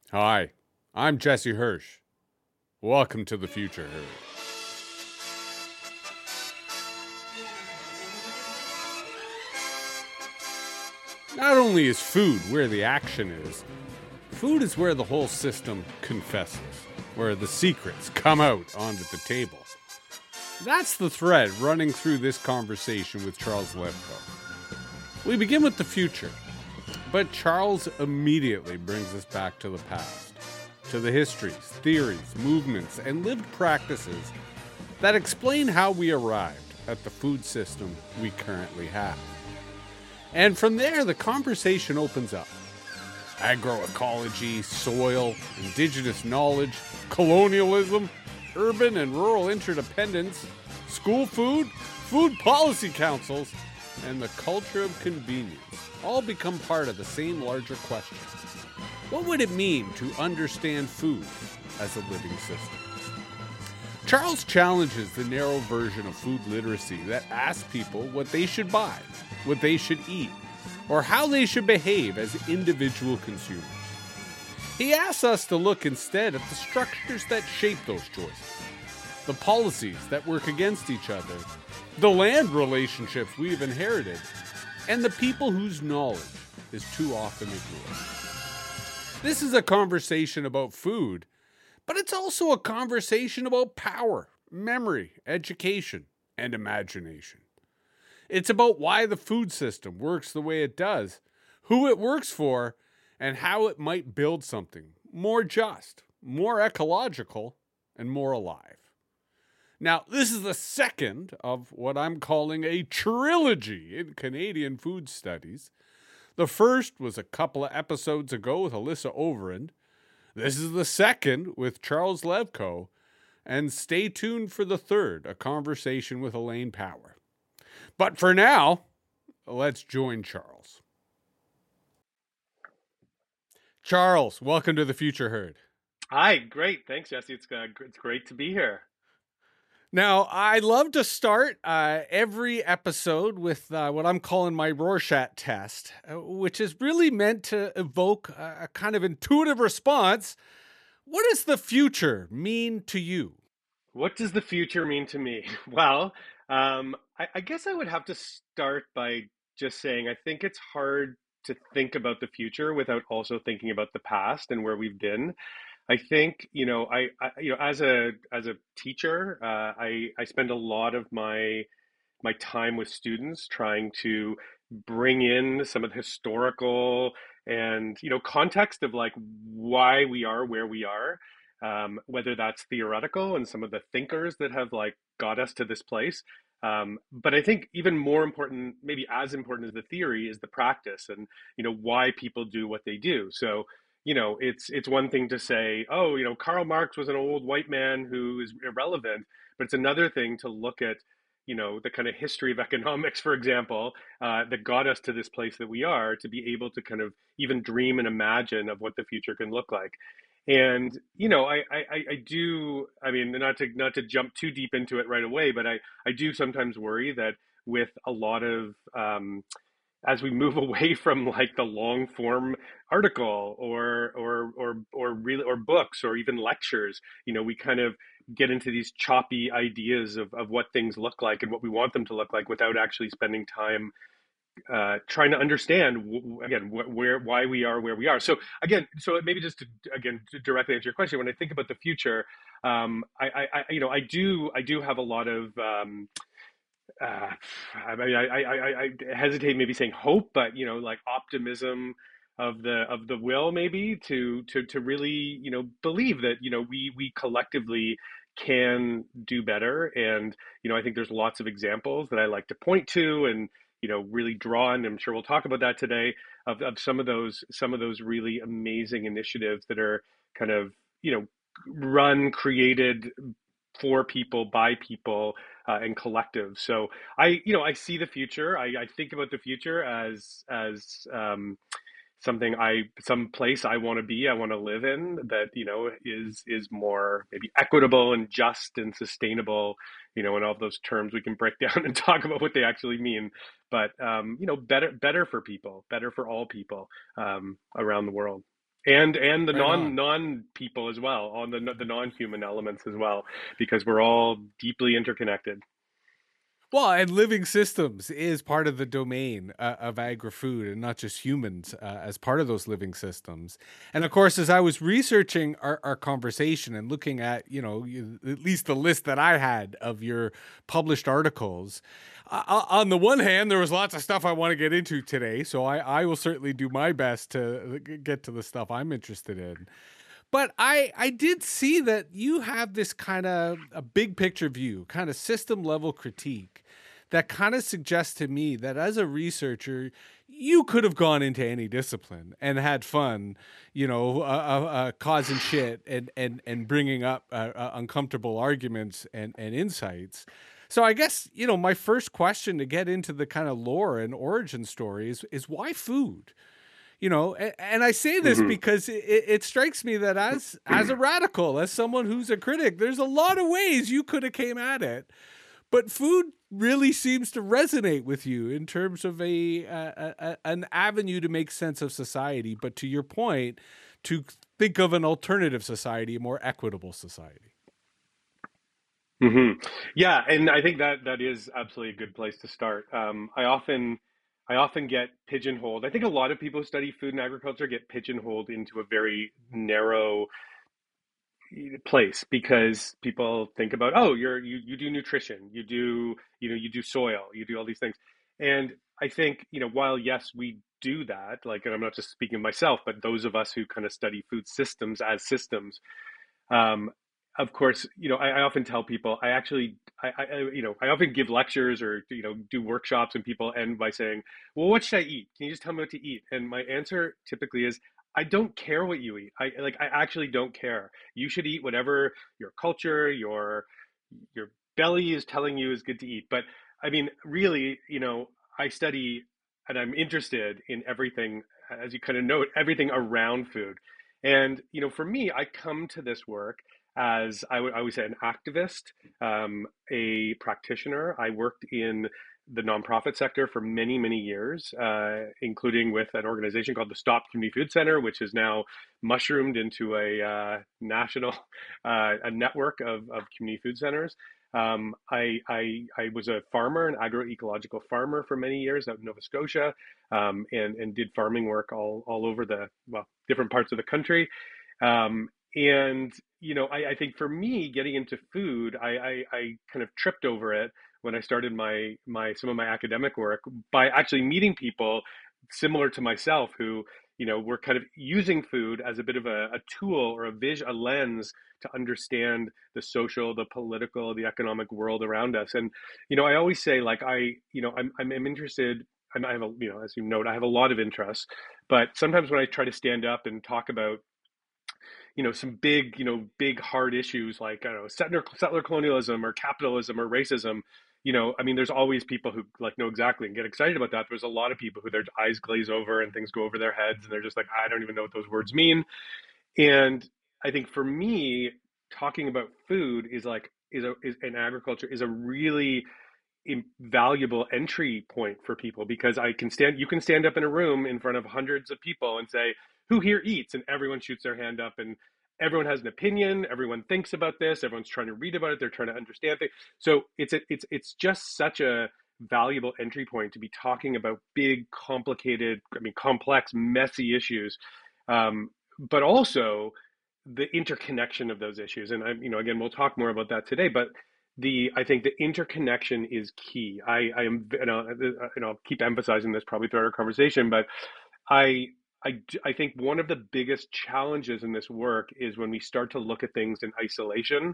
Hi, I'm Jesse Hirsch. Welcome to the future, Herd. Not only is food where the action is, food is where the whole system confesses, where the secrets come out onto the table. That's the thread running through this conversation with Charles Levko. We begin with the future, but Charles immediately brings us back to the past, to the histories, theories, movements, and lived practices that explain how we arrived at the food system we currently have. And from there, the conversation opens up. Agroecology, soil, indigenous knowledge, colonialism, urban and rural interdependence, school food, food policy councils, and the culture of convenience all become part of the same larger question. What would it mean to understand food as a living system? Charles challenges the narrow version of food literacy that asks people what they should buy, what they should eat, or how they should behave as individual consumers. He asks us to look instead at the structures that shape those choices, the policies that work against each other, the land relationships we've inherited, and the people whose knowledge is too often ignored. This is a conversation about food, but it's also a conversation about power, memory, education, and imagination. It's about why the food system works the way it does, who it works for, and how it might build something more just, more ecological, and more alive. Now, this is the second of what I'm calling a trilogy in Canadian food studies. The first was a couple of episodes ago with Alyssa Overend. This is the second with Charles Levko. And stay tuned for the third, a conversation with Elaine Power. But for now, let's join Charles. Charles, welcome to the Future Herd. Hi, great. Thanks, Jesse. It's great to be here. Now, I love to start every episode with what I'm calling my Rorschach test, which is really meant to evoke a kind of intuitive response. What does the future mean to you? What does the future mean to me? Well, I guess I would have to start by just saying I think it's hard to think about the future without also thinking about the past and where we've been. I think, as a teacher, I spend a lot of my time with students trying to bring in some of the historical and context of like why we are where we are, whether that's theoretical and some of the thinkers that have like got us to this place. But I think even more important, maybe as important as the theory, is the practice and why people do what they do. So it's one thing to say, oh, Karl Marx was an old white man who is irrelevant, but it's another thing to look at the kind of history of economics, for example, that got us to this place that we are, to be able to kind of even dream and imagine of what the future can look like. And I do. I mean, not to jump too deep into it right away, but I do sometimes worry that with a lot of as we move away from like the long form article or really or books or even lectures, we kind of get into these choppy ideas of what things look like and what we want them to look like without actually spending time trying to understand again where why we are where we are. So again, so maybe just to again to directly answer your question, when I think about the future, I do have a lot of I mean, I hesitate maybe saying hope, but like optimism of the will maybe to really believe that we collectively can do better. And I think there's lots of examples that I like to point to and really draw, and I'm sure we'll talk about that today, of some of those really amazing initiatives that are kind of run, created for people, by people, and collective. So I see the future. I think about the future as some place I want to be, I want to live in, that is more maybe equitable and just and sustainable, and all those terms we can break down and talk about what they actually mean. But better for people, better for all people around the world. and the Right on. non people as well, on the non-human elements as well, because we're all deeply interconnected. Well, and living systems is part of the domain of agri-food, and not just humans as part of those living systems. And of course, as I was researching our conversation and looking at, at least the list that I had of your published articles, on the one hand, there was lots of stuff I want to get into today. So I will certainly do my best to get to the stuff I'm interested in. But I did see that you have this kind of a big picture view, kind of system level critique that kind of suggests to me that as a researcher, you could have gone into any discipline and had fun, causing shit and bringing up uncomfortable arguments and insights. So I guess my first question to get into the kind of lore and origin story is why food? And I say this Hmm. because it strikes me that as a radical, as someone who's a critic, there's a lot of ways you could have came at it, but food really seems to resonate with you in terms of an avenue to make sense of society, but to your point, to think of an alternative society, a more equitable society. Hmm. Yeah, and I think that that is absolutely a good place to start. I often get pigeonholed. I think a lot of people who study food and agriculture get pigeonholed into a very narrow place because people think about, oh, you do nutrition, you do soil, you do all these things. And I think, while yes, we do that, like, and I'm not just speaking of myself, but those of us who kind of study food systems as systems, um, of course, I often tell people, I often give lectures or, do workshops, and people end by saying, well, what should I eat? Can you just tell me what to eat? And my answer typically is, I don't care what you eat. I actually don't care. You should eat whatever your culture, your belly is telling you is good to eat. But I mean, really, I study and I'm interested in everything, as you kind of note, everything around food. And, for me, I come to this work as I would say an activist, a practitioner. I worked in the nonprofit sector for many, many years, including with an organization called the Stop Community Food Center, which is now mushroomed into a national a network of community food centers. I was a farmer, an agroecological farmer for many years out in Nova Scotia, and did farming work all over the, well, different parts of the country. And I think for me, getting into food, I kind of tripped over it when I started my some of my academic work by actually meeting people similar to myself who, were kind of using food as a bit of a tool or a lens to understand the social, the political, the economic world around us. And, I always say, like, I'm interested. I have a, as you note, I have a lot of interests, but sometimes when I try to stand up and talk about, some big, big hard issues like, I don't know, settler colonialism or capitalism or racism, I mean, there's always people who like know exactly and get excited about that. There's a lot of people who their eyes glaze over and things go over their heads and they're just like, I don't even know what those words mean. And I think for me, talking about food is like, is in agriculture is a really valuable entry point for people, because you can stand up in a room in front of hundreds of people and say, who here eats? And everyone shoots their hand up, and everyone has an opinion. Everyone thinks about this. Everyone's trying to read about it. They're trying to understand things. So it's just such a valuable entry point to be talking about big, complicated, I mean, complex, messy issues, but also the interconnection of those issues. And again, we'll talk more about that today, but I think the interconnection is key. I am, I'll keep emphasizing this probably throughout our conversation, but I, I think one of the biggest challenges in this work is when we start to look at things in isolation,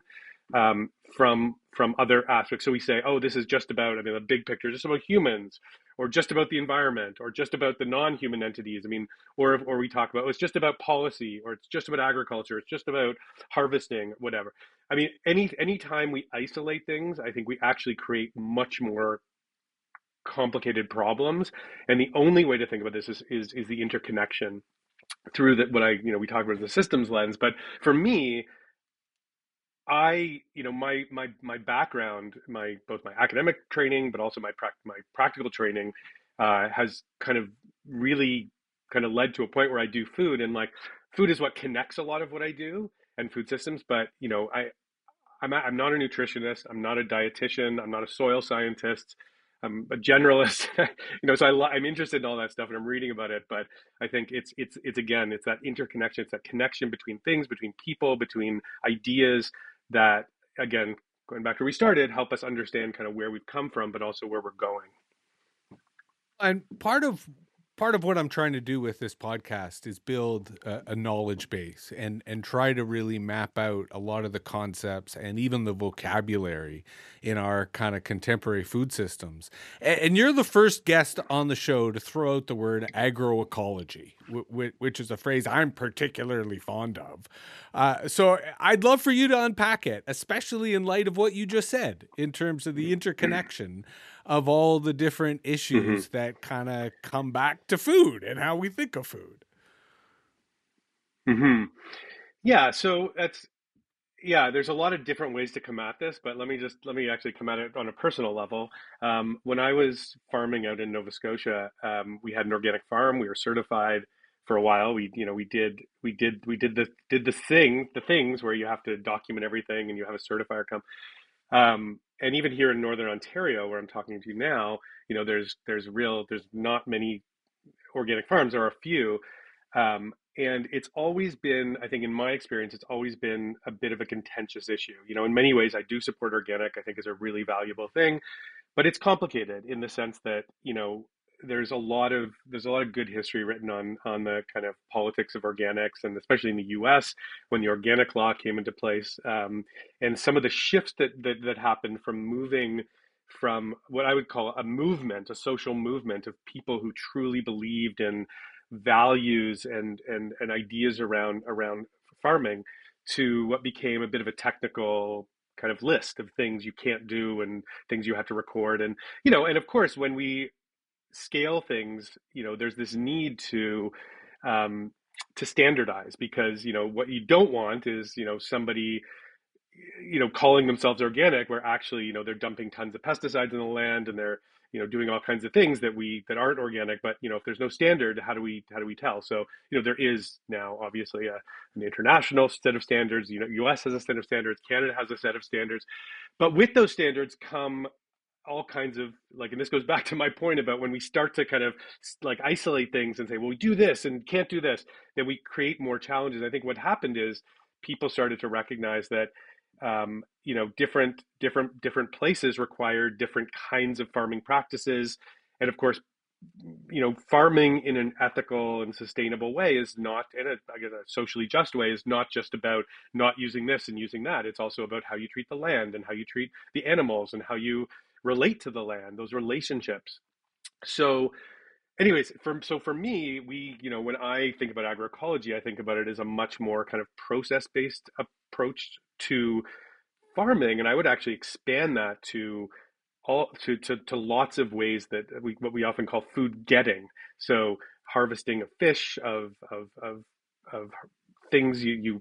from other aspects. So we say, oh, this is just about, I mean, the big picture, just about humans, or just about the environment, or just about the non-human entities. I mean, or we talk about, oh, it's just about policy, or it's just about agriculture, it's just about harvesting, whatever. I mean, any time we isolate things, I think we actually create much more complicated problems. And the only way to think about this is the interconnection through that, what we talk about the systems lens. But for me, my background, both my academic training, but also my practical training, has kind of really kind of led to a point where I do food. And like food is what connects a lot of what I do and food systems. But I'm not a nutritionist. I'm not a dietitian. I'm not a soil scientist. I'm a generalist. So I'm interested in all that stuff and I'm reading about it. But I think it's again, it's that interconnection. It's that connection between things, between people, between ideas that, again, going back to where we started, help us understand kind of where we've come from, but also where we're going. And part of what I'm trying to do with this podcast is build a knowledge base and try to really map out a lot of the concepts and even the vocabulary in our kind of contemporary food systems. And you're the first guest on the show to throw out the word agroecology, which is a phrase I'm particularly fond of. So I'd love for you to unpack it, especially in light of what you just said in terms of the interconnection of all the different Mm-hmm. issues that kind of come back to food and how we think of food. Mm-hmm. Yeah, so there's a lot of different ways to come at this, but let me actually come at it on a personal level. When I was farming out in Nova Scotia, we had an organic farm. We were certified for a while. We did the things where you have to document everything and you have a certifier come. And even here in Northern Ontario, where I'm talking to you now, there's not many organic farms. There are a few, and it's always been, I think, in my experience, it's always been a bit of a contentious issue. In many ways, I do support organic. I think is a really valuable thing, but it's complicated in the sense that there's a lot of good history written on the kind of politics of organics, and especially in the U.S. when the organic law came into place, and some of the shifts that happened from moving from what I would call a movement, a social movement of people who truly believed in values and ideas around farming to what became a bit of a technical kind of list of things you can't do and things you have to record. And of course, when we scale things, there's this need um, to standardize, because what you don't want is somebody calling themselves organic where actually they're dumping tons of pesticides in the land, and they're doing all kinds of things that aren't organic. But if there's no standard, how do we tell? So there is now obviously an international set of standards. US has a set of standards, Canada has a set of standards, but with those standards come all kinds of, like, and this goes back to my point about when we start to kind of like isolate things and say, well, we do this and can't do this, then we create more challenges. I think what happened is people started to recognize that different places require different kinds of farming practices, and of course, farming in an ethical and sustainable way is not, in I guess, a socially just way, is not just about not using this and using that. It's also about how you treat the land and how you treat the animals and how you relate to the land, those relationships. So, anyways, for me, when I think about agroecology, I think about it as a much more kind of process-based approach to farming, and I would actually expand that to lots of ways that what we often call food getting. So harvesting of fish, of things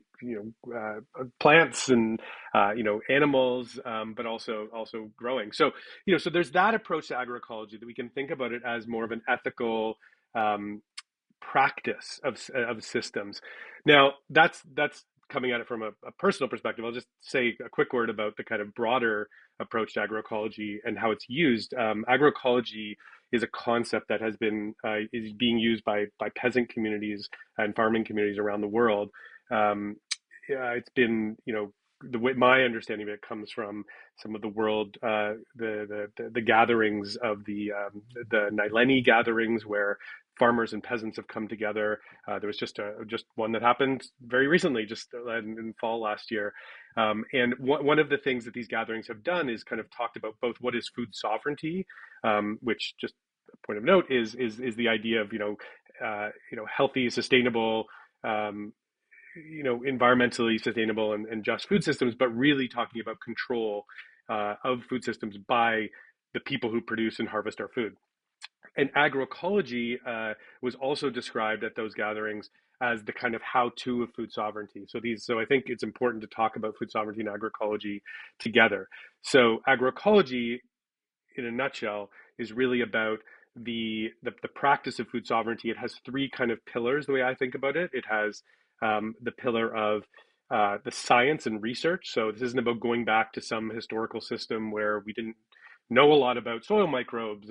plants and animals, but also growing. So there's that approach to agroecology, that we can think about it as more of an ethical um, practice of systems. Now, that's coming at it from a personal perspective. I'll just say a quick word about the kind of broader approach to agroecology and how it's used. Agroecology is a concept that is being used by peasant communities and farming communities around the world. Yeah, it's been, the way my understanding of it comes from some of the world, the gatherings of the Nileni gatherings, where farmers and peasants have come together. There was just one that happened very recently, just in fall last year. And one of the things that these gatherings have done is kind of talked about both what is food sovereignty, which, just a point of note, is the idea of healthy, sustainable, um, environmentally sustainable and just food systems, but really talking about control of food systems by the people who produce and harvest our food. And agroecology was also described at those gatherings as the kind of how-to of food sovereignty. So I think it's important to talk about food sovereignty and agroecology together. So agroecology, in a nutshell, is really about the practice of food sovereignty. It has three kind of pillars, the way I think about it. It has the pillar of the science and research. So this isn't about going back to some historical system where we didn't know a lot about soil microbes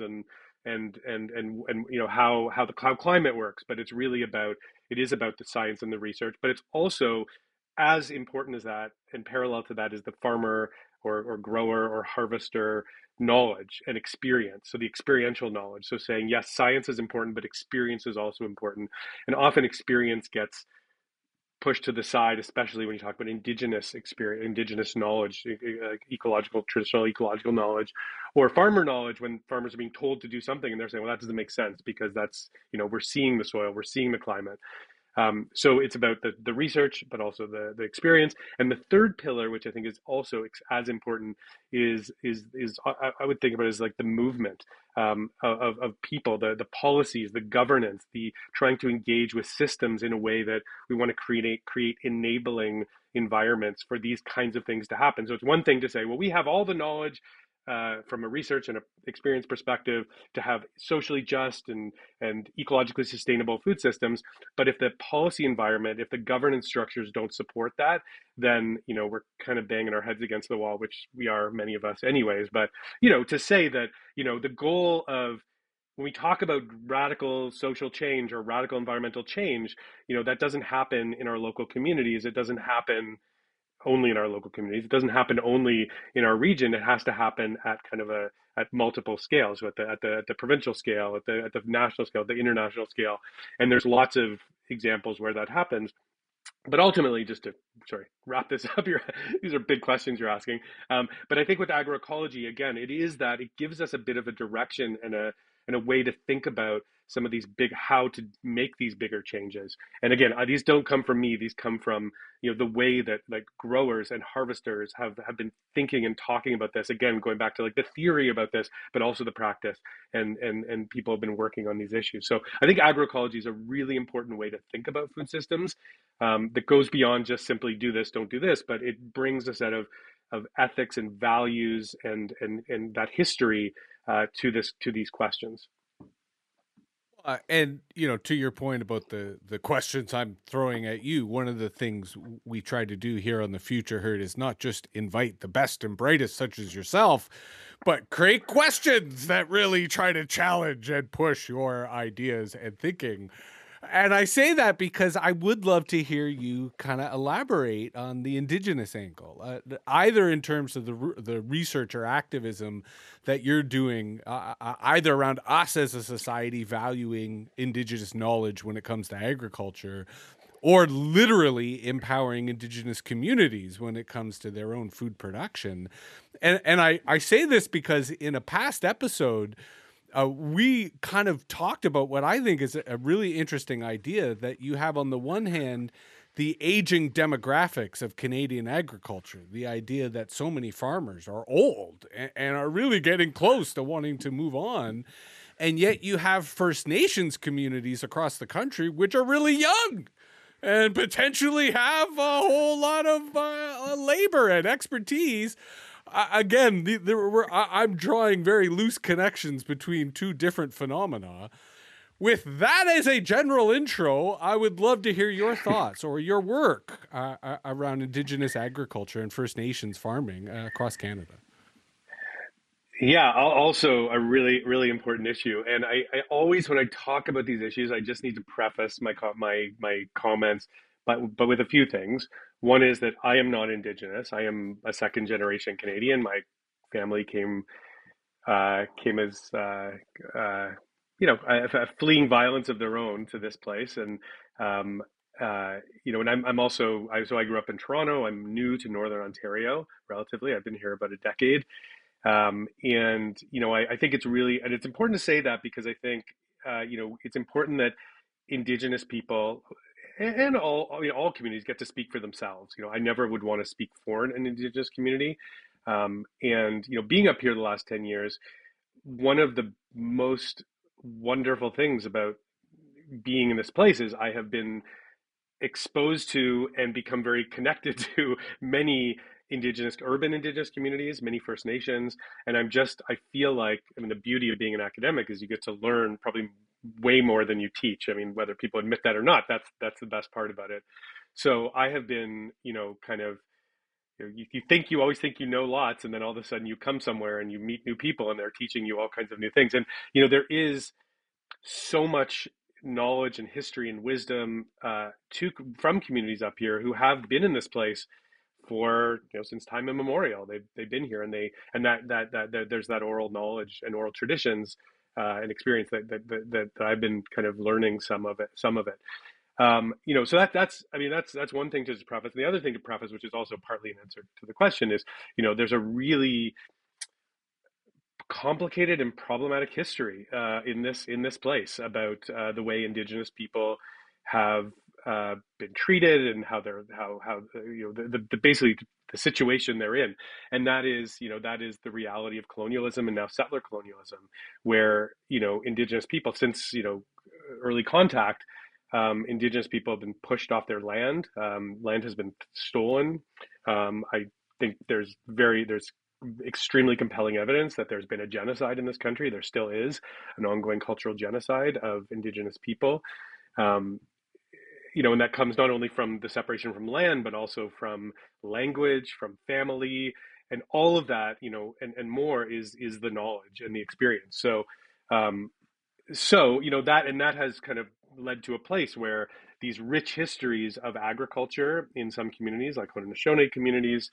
and how the cloud climate works, but it's really about it is about the science and the research, but it's also as important as that and parallel to that is the farmer or grower or harvester knowledge and experience. So the experiential knowledge. So saying, yes, science is important, but experience is also important. And often experience gets pushed to the side, especially when you talk about indigenous experience, indigenous knowledge, ecological, traditional ecological knowledge, or farmer knowledge when farmers are being told to do something and they're saying, well, that doesn't make sense because that's, we're seeing the soil, we're seeing the climate. So it's about the research, but also the experience. And the third pillar, which I think is also as important, is I would think about it as like the movement of people, the policies, the governance, the trying to engage with systems in a way that we want to create enabling environments for these kinds of things to happen. So it's one thing to say, well, we have all the knowledge from a research and a experience perspective to have socially just and ecologically sustainable food systems. But if the policy environment, if the governance structures don't support that, then we're kind of banging our heads against the wall, which we are, many of us anyways. But to say that the goal of when we talk about radical social change or radical environmental change, that doesn't happen in our local communities. It doesn't happen only in our local communities. It doesn't happen only in our region. It has to happen at kind of at multiple scales, so at the provincial scale, at the national scale, the international scale, and there's lots of examples where that happens. But ultimately, just to wrap this up, these are big questions you're asking. But I think with agroecology, again, it is that it gives us a bit of a direction and a way to think about some of these how to make these bigger changes. And again, these don't come from me. These come from the way that like growers and harvesters have been thinking and talking about this. Again, going back to like the theory about this, but also the practice, and people have been working on these issues. So I think agroecology is a really important way to think about food systems that goes beyond just simply do this, don't do this, but it brings a set of ethics and values and that history to these questions. And to your point about the questions I'm throwing at you, one of the things we try to do here on the Future Herd is not just invite the best and brightest, such as yourself, but create questions that really try to challenge and push your ideas and thinking. And I say that because I would love to hear you kind of elaborate on the Indigenous angle, either in terms of the research or activism that you're doing, either around us as a society valuing Indigenous knowledge when it comes to agriculture, or literally empowering Indigenous communities when it comes to their own food production. And I say this because in a past episode, we kind of talked about what I think is a really interesting idea that you have on the one hand, the aging demographics of Canadian agriculture, the idea that so many farmers are old and are really getting close to wanting to move on. And yet you have First Nations communities across the country, which are really young and potentially have a whole lot of labor and expertise. Again, I'm drawing very loose connections between two different phenomena. With that as a general intro, I would love to hear your thoughts or your work around Indigenous agriculture and First Nations farming across Canada. Yeah, also a really, really important issue. And I always, when I talk about these issues, I just need to preface my comments, but with a few things. One is that I am not Indigenous. I am a second generation Canadian. My family came as a fleeing violence of their own to this place, and and I'm also so I grew up in Toronto. I'm new to Northern Ontario, relatively. I've been here about a decade. And I think it's really, and it's important to say that because I think it's important that Indigenous people and all communities get to speak for themselves. I never would want to speak for an Indigenous community. And being up here the last 10 years, one of the most wonderful things about being in this place is I have been exposed to and become very connected to many urban Indigenous communities, many First Nations. And I feel like, the beauty of being an academic is you get to learn probably way more than you teach. Whether people admit that or not, that's the best part about it. So I have been, kind of, you always think you know lots, and then all of a sudden you come somewhere and you meet new people and they're teaching you all kinds of new things. And, there is so much knowledge and history and wisdom from communities up here who have been in this place for since time immemorial. They've been here, and there's that oral knowledge and oral traditions and experience that I've been kind of learning some of it. So that's one thing to just preface. The other thing to preface, which is also partly an answer to the question, is there's a really complicated and problematic history in this place about the way Indigenous people have been treated, and how basically the situation they're in. And that is the reality of colonialism, and now settler colonialism, where Indigenous people, since early contact, Indigenous people have been pushed off their land. Land has been stolen. I think there's extremely compelling evidence that there's been a genocide in this country. There still is an ongoing cultural genocide of Indigenous people. Um, and that comes not only from the separation from land, but also from language, from family, and all of that, and more is the knowledge and the experience. Um, that has kind of led to a place where these rich histories of agriculture in some communities, like Haudenosaunee communities,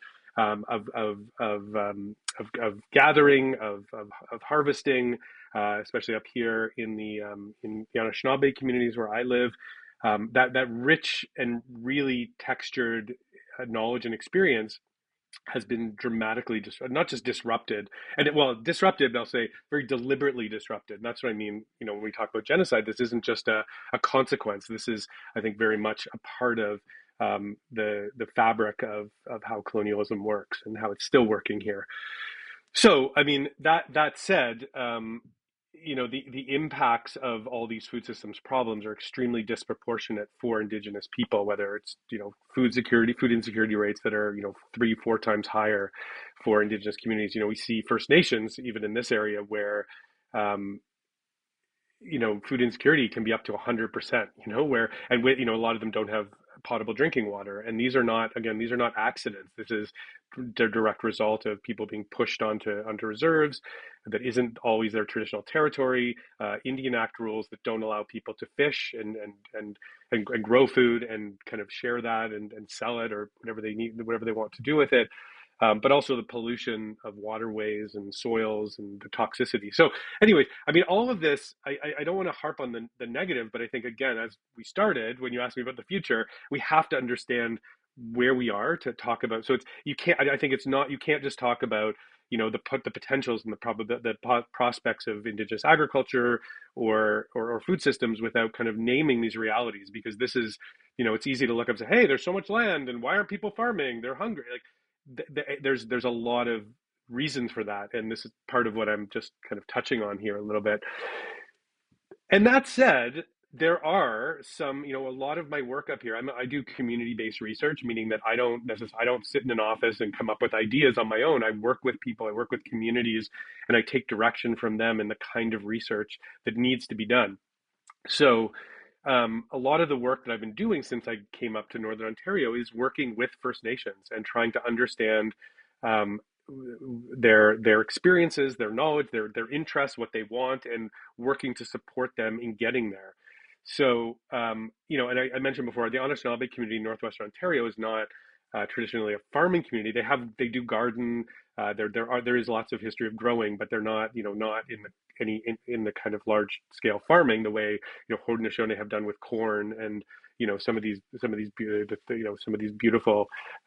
of gathering, of harvesting, especially up here in the Anishinaabe communities where I live, that rich and really textured knowledge and experience has been dramatically not just disrupted, disrupted, but I'll say very deliberately disrupted. And that's what I mean, when we talk about genocide, this isn't just a consequence. This is, I think, very much a part of the fabric of how colonialism works and how it's still working here. So, I mean, that said, the impacts of all these food systems problems are extremely disproportionate for Indigenous people, whether it's, food insecurity rates that are, 3, 4 times higher for Indigenous communities. We see First Nations, even in this area, where, food insecurity can be up to 100%, a lot of them don't have potable drinking water. And these are not accidents. This is the direct result of people being pushed onto reserves that isn't always their traditional territory, Indian Act rules that don't allow people to fish and grow food and kind of share that and sell it, or whatever they need, whatever they want to do with it. But also the pollution of waterways and soils and the toxicity. So anyway, I mean, all of this, I don't want to harp on the negative, but I think, again, as we started, when you asked me about the future, we have to understand where we are to talk about. So you can't just talk about, the potentials and the prospects of Indigenous agriculture or food systems without kind of naming these realities, because this is, it's easy to look up and say, hey, there's so much land and why aren't people farming? They're hungry. Like, there's a lot of reasons for that, and this is part of what I'm just kind of touching on here a little bit. And that said, there are some, a lot of my work up here, I do community-based research, meaning that I don't sit in an office and come up with ideas on my own. I work with people, I work with communities, and I take direction from them in the kind of research that needs to be done. So a lot of the work that I've been doing since I came up to Northern Ontario is working with First Nations and trying to understand um, their experiences, their knowledge, their interests, what they want, and working to support them in getting there. So, and I mentioned before, the Anishinaabe community in Northwestern Ontario is not traditionally a farming community. They do garden. There is lots of history of growing, but they're not not in the kind of large scale farming the way Haudenosaunee have done with corn and some of these beautiful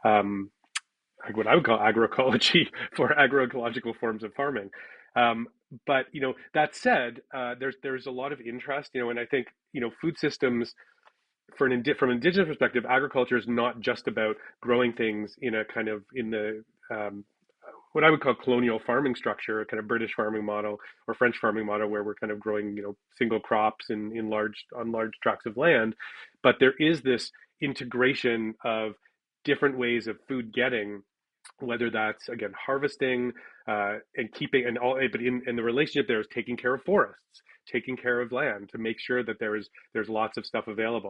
like what I would call agroecology for agroecological forms of farming. But that said, there's a lot of interest, and I think food systems from an Indigenous perspective, agriculture is not just about growing things in a kind of in the what I would call colonial farming structure, a kind of British farming model or French farming model, where we're kind of growing single crops in large tracts of land. But there is this integration of different ways of food getting, whether that's, again, harvesting and keeping, and all, but in the relationship there is taking care of forests, taking care of land to make sure that there's lots of stuff available.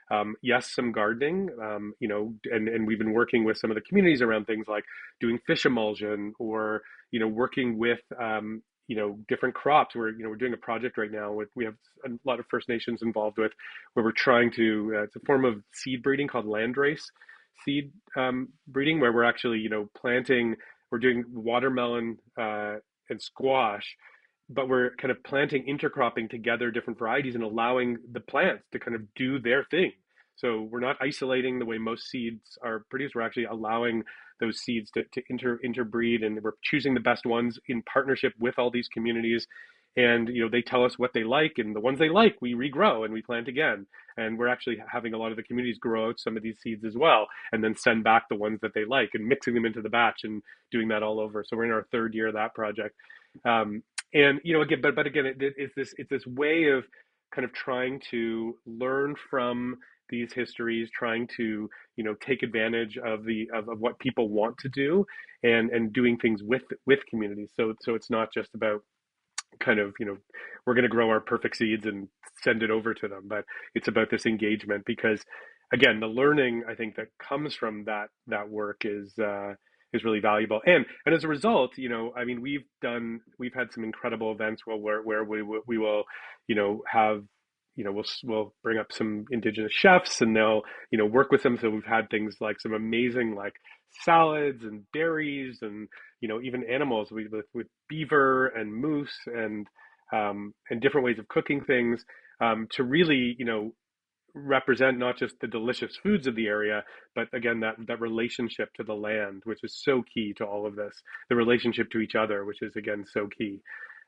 Yes, some gardening, and we've been working with some of the communities around things like doing fish emulsion or, working with, different crops. We're doing a project right now with, we have a lot of First Nations involved with, where we're trying to, it's a form of seed breeding called landrace seed breeding, where we're actually, planting, we're doing watermelon and squash, but we're kind of planting intercropping together different varieties and allowing the plants to kind of do their thing. So we're not isolating the way most seeds are produced. We're actually allowing those seeds to interbreed, and we're choosing the best ones in partnership with all these communities. And they tell us what they like, and the ones they like, we regrow and we plant again. And we're actually having a lot of the communities grow out some of these seeds as well, and then send back the ones that they like, and mixing them into the batch and doing that all over. So we're in our third year of that project. And again, but again, it's this way of kind of trying to learn from these histories, trying to take advantage of of what people want to do, and doing things with communities. So it's not just about kind of we're going to grow our perfect seeds and send it over to them, but it's about this engagement, because again, the learning, I think, that comes from that work is really valuable. And as a result, I mean, we've had some incredible events where we will have, we'll bring up some indigenous chefs, and they'll work with them. So we've had things like some amazing, like, salads and berries, and even animals, with beaver and moose, and different ways of cooking things, to really represent not just the delicious foods of the area, but again, that relationship to the land, which is so key to all of this, the relationship to each other, which is again so key.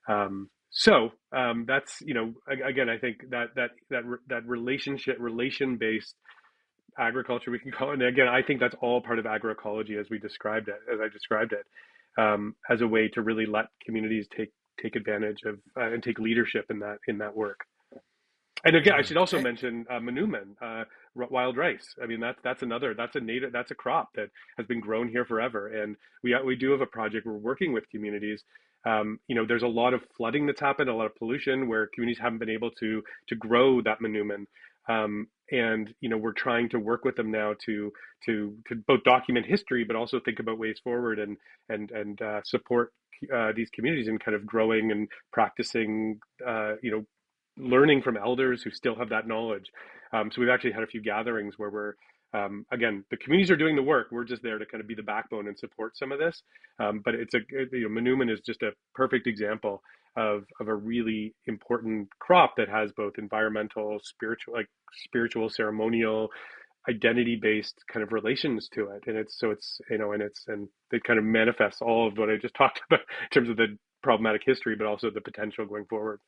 That's, again, I think that relation based agriculture, we can call it. And again, I think that's all part of agroecology, as I described it, as a way to really let communities take advantage of, and take leadership in that work. And again, I Yeah. should also mention Manuman, wild rice. I mean, that's a crop that has been grown here forever. And we do have a project. We're working with communities. There's a lot of flooding that's happened, a lot of pollution, where communities haven't been able to grow that Manuman. And we're trying to work with them now to both document history, but also think about ways forward, and support these communities in kind of growing and practicing, learning from elders who still have that knowledge. So we've actually had a few gatherings where again, the communities are doing the work. We're just there to kind of be the backbone and support some of this. But Manuman is just a perfect example of a really important crop that has both environmental, spiritual, ceremonial, identity-based kind of relations to it. And and it kind of manifests all of what I just talked about in terms of the problematic history, but also the potential going forward.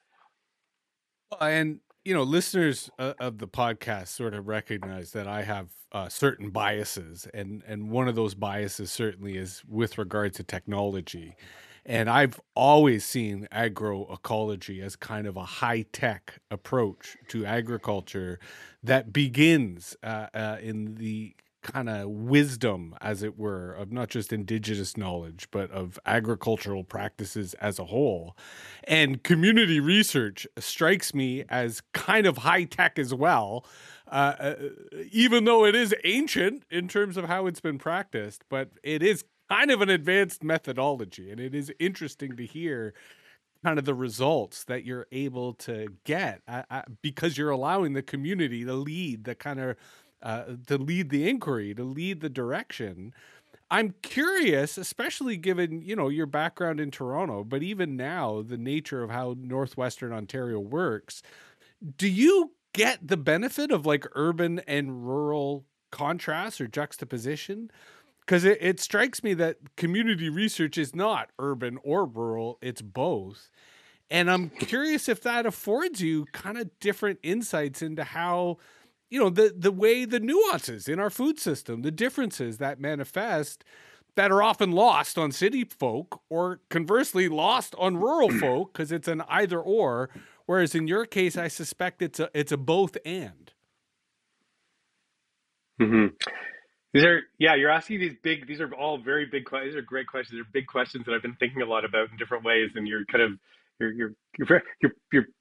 And listeners of the podcast sort of recognize that I have certain biases, and one of those biases certainly is with regard to technology. And I've always seen agroecology as kind of a high-tech approach to agriculture that begins in the kind of wisdom, as it were, of not just indigenous knowledge, but of agricultural practices as a whole. And community research strikes me as kind of high tech as well, even though it is ancient in terms of how it's been practiced, but it is kind of an advanced methodology. And it is interesting to hear kind of the results that you're able to get because you're allowing the community to lead the kind of to lead the inquiry, to lead the direction. I'm curious, especially given, your background in Toronto, but even now, the nature of how Northwestern Ontario works. Do you get the benefit of like urban and rural contrast or juxtaposition? Because it strikes me that community research is not urban or rural, it's both. And I'm curious if that affords you kind of different insights into how the way, the nuances in our food system, the differences that manifest that are often lost on city folk, or conversely lost on rural folk, because it's an either or. Whereas in your case, I suspect it's a both and. Mm-hmm. You're asking these are all very big questions. These are great questions. They're big questions that I've been thinking a lot about in different ways. And you're kind of, you're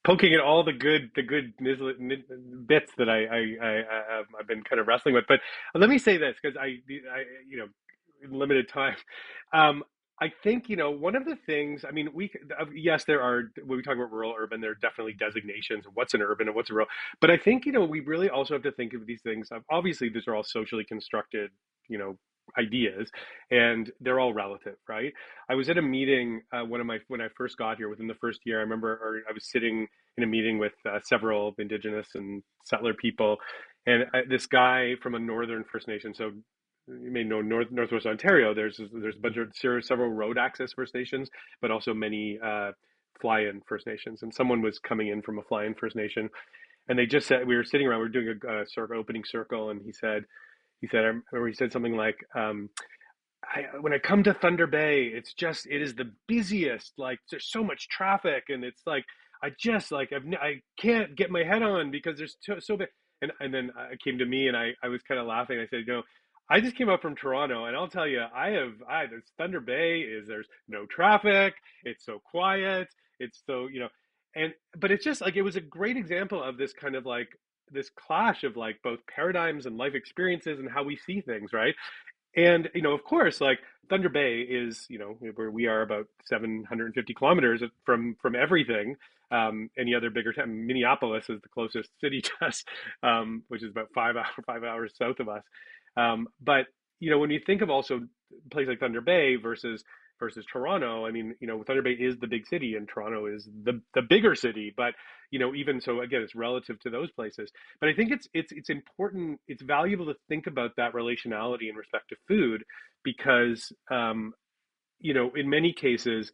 poking at all the good bits that I've been kind of wrestling with. But let me say this because you know, in limited time, um, I think one of the things. I mean, yes, there are when we talk about rural urban, there are definitely designations of what's an urban and what's a rural. But I think we really also have to think of these things. Obviously, these are all socially constructed, you know, ideas, and they're all relative, right? I was at a meeting when I first got here within the first year. I remember, or I was sitting in a meeting with several indigenous and settler people, and this guy from a northern First Nation. So you may know Northwest Ontario. There's a bunch of several road access First Nations, but also many fly-in First Nations. And someone was coming in from a fly-in First Nation, and they just said we were sitting around. We were doing a sort of opening circle, and I remember he said something like. When I come to Thunder Bay, it is the busiest. Like there's so much traffic, and it's like I can't get my head on because there's so big. And then it came to me, and I was kind of laughing. I said, I just came up from Toronto, and I'll tell you, this Thunder Bay is there's no traffic. It's so quiet. It's so and but it's just like it was a great example of this kind of like this clash of like both paradigms and life experiences and how we see things, right? And of course, like Thunder Bay is, where we are about 750 kilometers from everything. Any other bigger town, Minneapolis is the closest city to us, which is about 5 hours south of us. But when you think of also a place like Thunder Bay versus Toronto, I mean, Thunder Bay is the big city, and Toronto is the bigger city. But even so, again, it's relative to those places. But I think it's important, it's valuable to think about that relationality in respect to food, because in many cases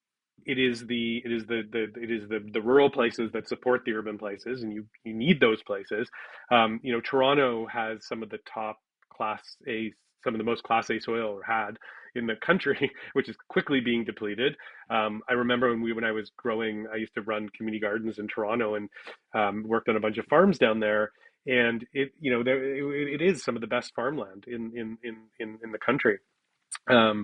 it is the rural places that support the urban places, and you need those places. Toronto has some of the top class A, some of the most class A soil, or had, in the country, which is quickly being depleted. I remember when I was growing, I used to run community gardens in Toronto, and worked on a bunch of farms down there. And it is some of the best farmland in the country. Um,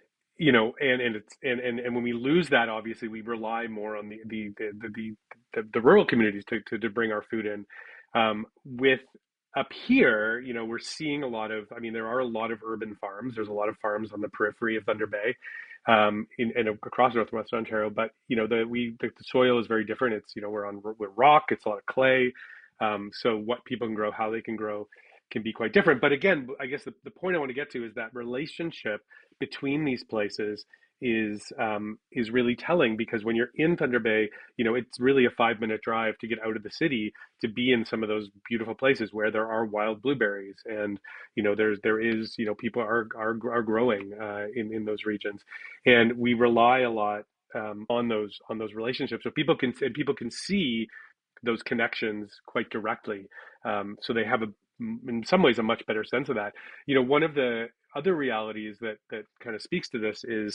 and when we lose that, obviously we rely more on the rural communities to bring our food in. With up here, we're seeing a lot of. I mean, there are a lot of urban farms. There's a lot of farms on the periphery of Thunder Bay, and across Northwest Ontario. But the soil is very different. It's we're rock. It's a lot of clay. So what people can grow, how they can grow, can be quite different. But again, I guess the point I want to get to is that relationship between these places is really telling, because when you're in Thunder Bay, it's really a 5-minute drive to get out of the city to be in some of those beautiful places where there are wild blueberries, and there is people are growing in those regions, and we rely a lot on those relationships, so people can see those connections quite directly. So they have in some ways, a much better sense of that. One of the other realities that kind of speaks to this is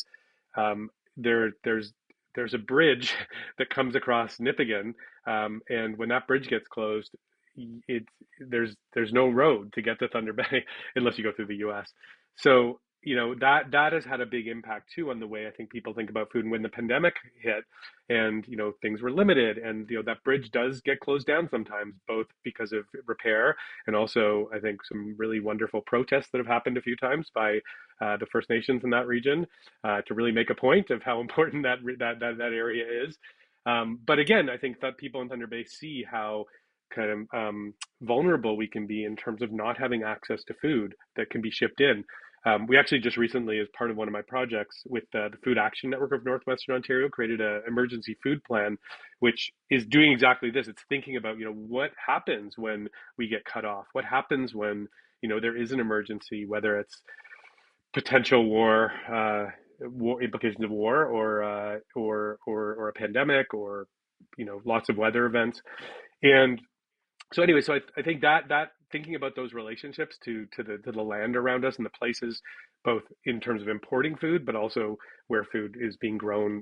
there's a bridge that comes across Nipigon, and when that bridge gets closed, it there's no road to get to Thunder Bay unless you go through the U.S. So that has had a big impact too on the way I think people think about food. And when the pandemic hit, and things were limited, and that bridge does get closed down sometimes, both because of repair and also I think some really wonderful protests that have happened a few times by the First Nations in that region, to really make a point of how important that area is. But again, I think that people in Thunder Bay see how kind of vulnerable we can be in terms of not having access to food that can be shipped in. We actually just recently, as part of one of my projects with the Food Action Network of Northwestern Ontario, created an emergency food plan, which is doing exactly this. It's thinking about, what happens when we get cut off? What happens when, there is an emergency, whether it's potential war implications of war, or a pandemic, or, lots of weather events. And so anyway, I think that thinking about those relationships to the land around us and the places, both in terms of importing food, but also where food is being grown,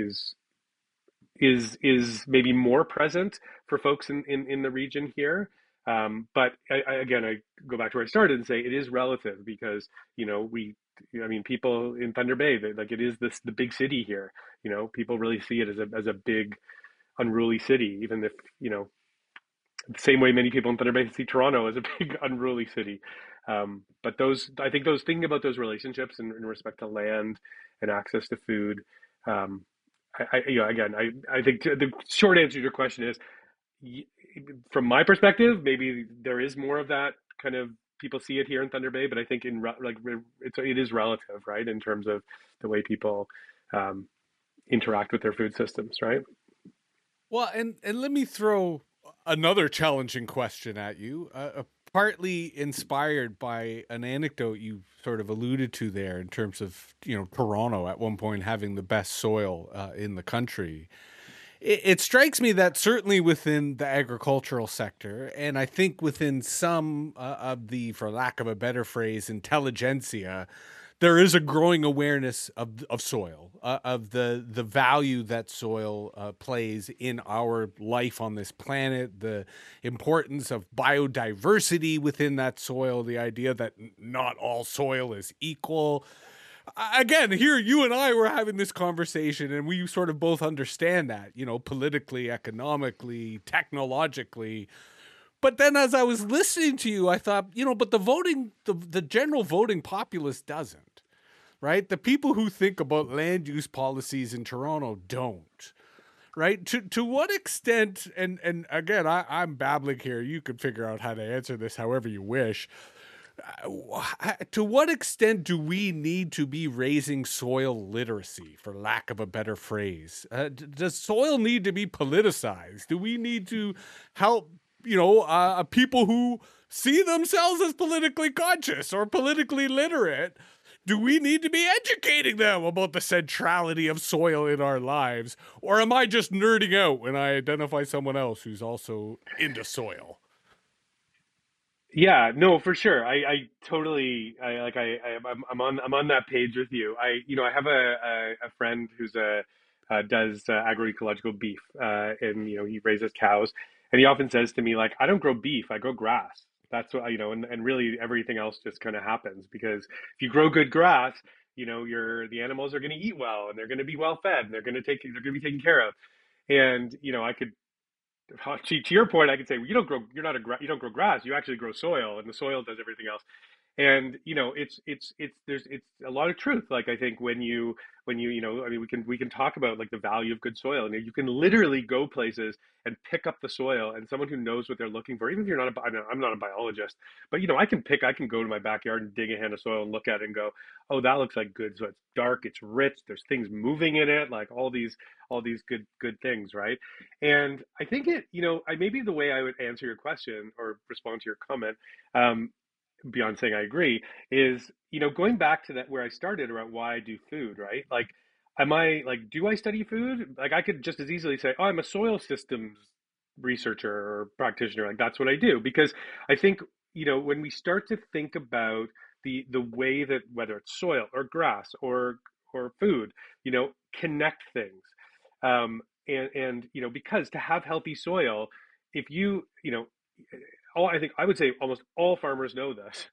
is maybe more present for folks in the region here. But again, I go back to where I started and say it is relative, because people in Thunder Bay, like, it is the big city here. People really see it as a big unruly city, even if, you know, the same way many people in Thunder Bay see Toronto as a big unruly city. But those, I think those thinking about those relationships in respect to land and access to food. Um, you know, again, I think the short answer to your question is, from my perspective, maybe there is more of that kind of people see it here in Thunder Bay, but I think it is relative, right, in terms of the way people um, interact with their food systems, right? Well, and let me throw another challenging question at you, partly inspired by an anecdote you sort of alluded to there in terms of, you know, Toronto at one point having the best soil in the country. It strikes me that certainly within the agricultural sector, and I think within some of the, for lack of a better phrase, intelligentsia, there is a growing awareness of soil, of the value that soil plays in our life on this planet, the importance of biodiversity within that soil, the idea that not all soil is equal. Again, here you and I were having this conversation, and we sort of both understand that, you know, politically, economically, technologically. But then as I was listening to you, I thought, you know, but the general voting populace doesn't, right? The people who think about land use policies in Toronto don't, right? To what extent, and again, I'm babbling here. You could figure out how to answer this however you wish. To what extent do we need to be raising soil literacy, for lack of a better phrase? Does soil need to be politicized? Do we need to help, you know, people who see themselves as politically conscious or politically literate? Do we need to be educating them about the centrality of soil in our lives? Or am I just nerding out when I identify someone else who's also into soil? Yeah, no, for sure. I totally, I'm on that page with you. You know, I have a friend who's does agroecological beef, and you know, he raises cows, and he often says to me like, I don't grow beef, I grow grass. That's what, you know, and really everything else just kind of happens because if you grow good grass, you know, the animals are going to eat well and they're going to be well fed and they're going to be taken care of. And you know, I could to your point, I could say, well, you don't grow, you don't grow grass. You actually grow soil, and the soil does everything else. And you know, it's a lot of truth. Like I think you know, I mean, we can talk about like the value of good soil, and you can literally go places and pick up the soil, and someone who knows what they're looking for. Even if you're not I'm not a biologist, but you know, I can go to my backyard and dig a hand of soil and look at it and go, oh, that looks like good. So it's dark, it's rich, there's things moving in it, like all these good things, right? And I think you know, maybe the way I would answer your question or respond to your comment, um, beyond saying I agree, is, you know, going back to that where I started around why I do food, right? Like, am I like, do I study food? Like, I could just as easily say, oh, I'm a soil systems researcher or practitioner. Like, that's what I do. Because I think, you know, when we start to think about the way that whether it's soil or grass or food, you know, connect things. You know, because to have healthy soil, if you know, all I think I would say almost all farmers know this.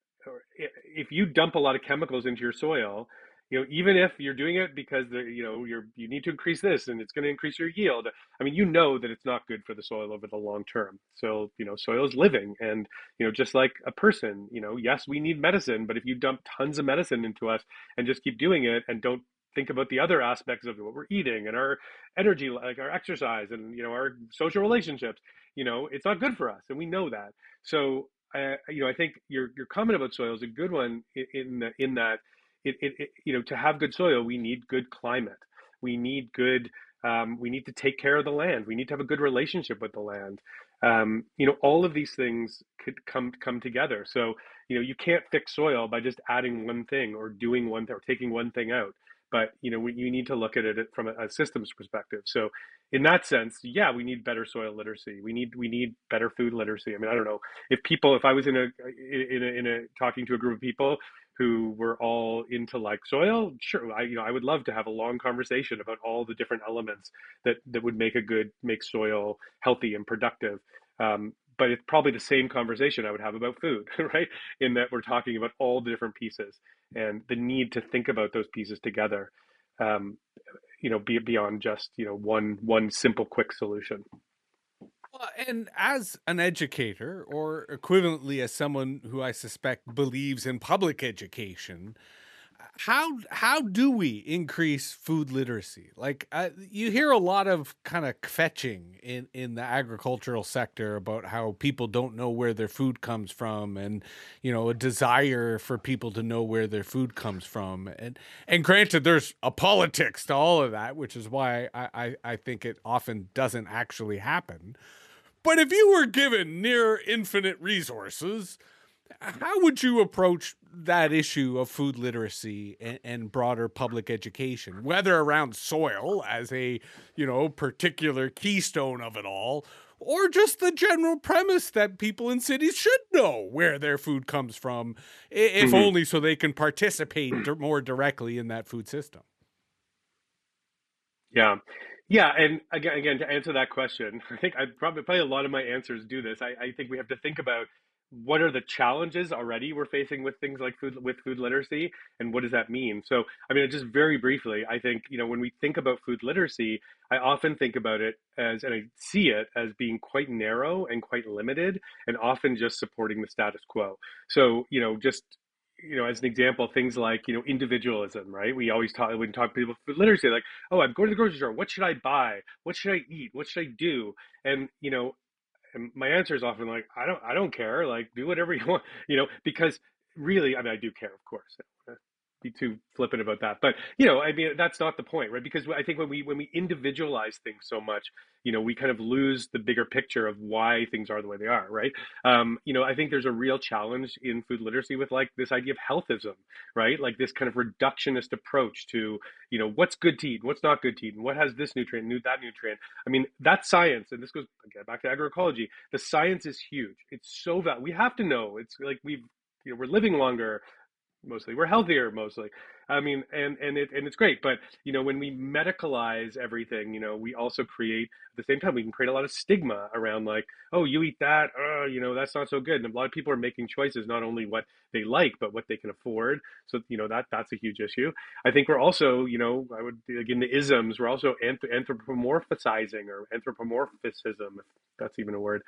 If you dump a lot of chemicals into your soil, you know, even if you're doing it because you know you need to increase this and it's going to increase your yield. I mean, you know that it's not good for the soil over the long term. So you know, soil is living, and you know, just like a person, you know, yes, we need medicine, but if you dump tons of medicine into us and just keep doing it and don't think about the other aspects of what we're eating and our energy, like our exercise and you know our social relationships, you know, it's not good for us, and we know that. So you know, I think your comment about soil is a good one in that you know, to have good soil, we need good climate. We need good. We need to take care of the land. We need to have a good relationship with the land. You know, all of these things could come together. So you know, you can't fix soil by just adding one thing or doing one thing or taking one thing out. But you know, you need to look at it from a systems perspective. So in that sense, yeah, we need better soil literacy. We need better food literacy. I mean, I don't know if I was in a talking to a group of people who were all into like soil, sure, you know, I would love to have a long conversation about all the different elements that would make soil healthy and productive. But it's probably the same conversation I would have about food, right? In that we're talking about all the different pieces and the need to think about those pieces together. Um, be beyond just one simple quick solution. Well, and as an educator, or equivalently as someone who I suspect believes in public education, how do we increase food literacy? Like, you hear a lot of kind of kvetching in the agricultural sector about how people don't know where their food comes from, and a desire for people to know where their food comes from. And granted, there's a politics to all of that, which is why I think it often doesn't actually happen. But if you were given near infinite resources, how would you approach that issue of food literacy and broader public education, whether around soil as a, particular keystone of it all, or just the general premise that people in cities should know where their food comes from, if Mhm. only so they can participate more directly in that food system? Yeah. Yeah, and again, to answer that question, I think probably a lot of my answers do this. I think we have to think about what are the challenges already we're facing with things like food literacy, and what does that mean? So, I mean, just very briefly, I think, when we think about food literacy, I often think about it as, and I see it as being quite narrow and quite limited, and often just supporting the status quo. So, just as an example, things like, individualism, right? We always talk when talk to people with literacy, like, oh, I'm going to the grocery store. What should I buy? What should I eat? What should I do? And and my answer is often like, I don't care. Like, do whatever you want, because really, I mean, I do care, of course. I don't wanna be too flippant about that, but I mean, that's not the point, right? Because I think when we individualize things so much, we kind of lose the bigger picture of why things are the way they are, right? I think there's a real challenge in food literacy with like this idea of healthism, right? Like this kind of reductionist approach to, what's good to eat, what's not good to eat, and what has this nutrient, that nutrient. I mean, that's science, and this goes again back to agroecology. The science is huge. It's so valuable. We have to know. It's like we're living longer, mostly we're healthier, mostly. I mean, and it's great, but when we medicalize everything, we also create, at the same time, we can create a lot of stigma around like, oh, you eat that, that's not so good. And a lot of people are making choices, not only what they like but what they can afford. So that's a huge issue. I think we're also, I would, again, the isms, we're also anthropomorphizing, or anthropomorphism, if that's even a word,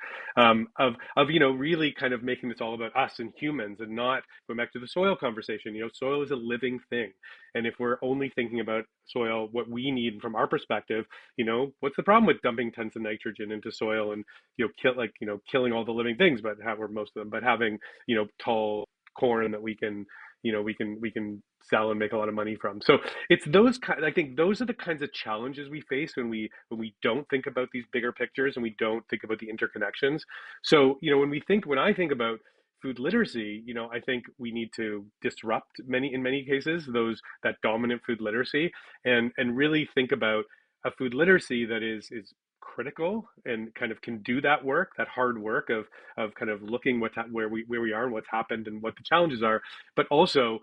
of really kind of making this all about us and humans, and not going back to the soil conversation. Soil is a living thing, and if we're only thinking about soil, what we need from our perspective, what's the problem with dumping tons of nitrogen into soil and killing all the living things, but or most of them, but having tall corn that we can sell and make a lot of money from. So it's those kind. I think those are the kinds of challenges we face when we don't think about these bigger pictures, and we don't think about the interconnections. So when I think about food literacy, I think we need to disrupt in many cases that dominant food literacy, and really think about a food literacy that is critical and kind of can do that work, that hard work of kind of looking where we are and what's happened and what the challenges are, but also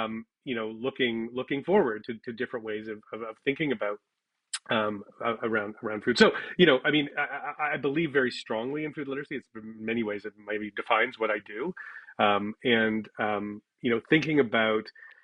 looking forward to different ways of thinking about around food. So, I mean, I believe very strongly in food literacy. It's in many ways it maybe defines what I do, and thinking about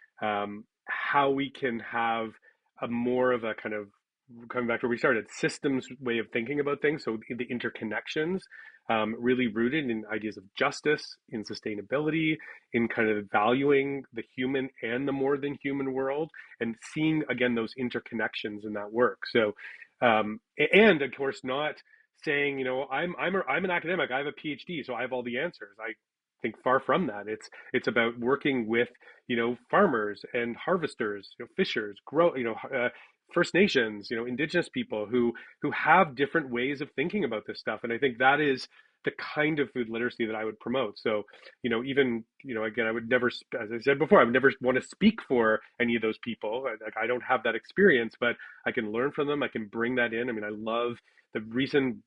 how we can have a more of a kind of, coming back to where we started, systems way of thinking about things. So the interconnections, really rooted in ideas of justice, in sustainability, in kind of valuing the human and the more than human world, and seeing again those interconnections in that work. So, and of course, not saying, I'm an academic, I have a PhD, so I have all the answers. I think far from that. It's about working with farmers and harvesters, fishers, First Nations, Indigenous people who have different ways of thinking about this stuff, and I think that is the kind of food literacy that I would promote. So, even again, I would never, as I said before, I would never want to speak for any of those people. I don't have that experience, but I can learn from them. I can bring that in. I mean, I love the reason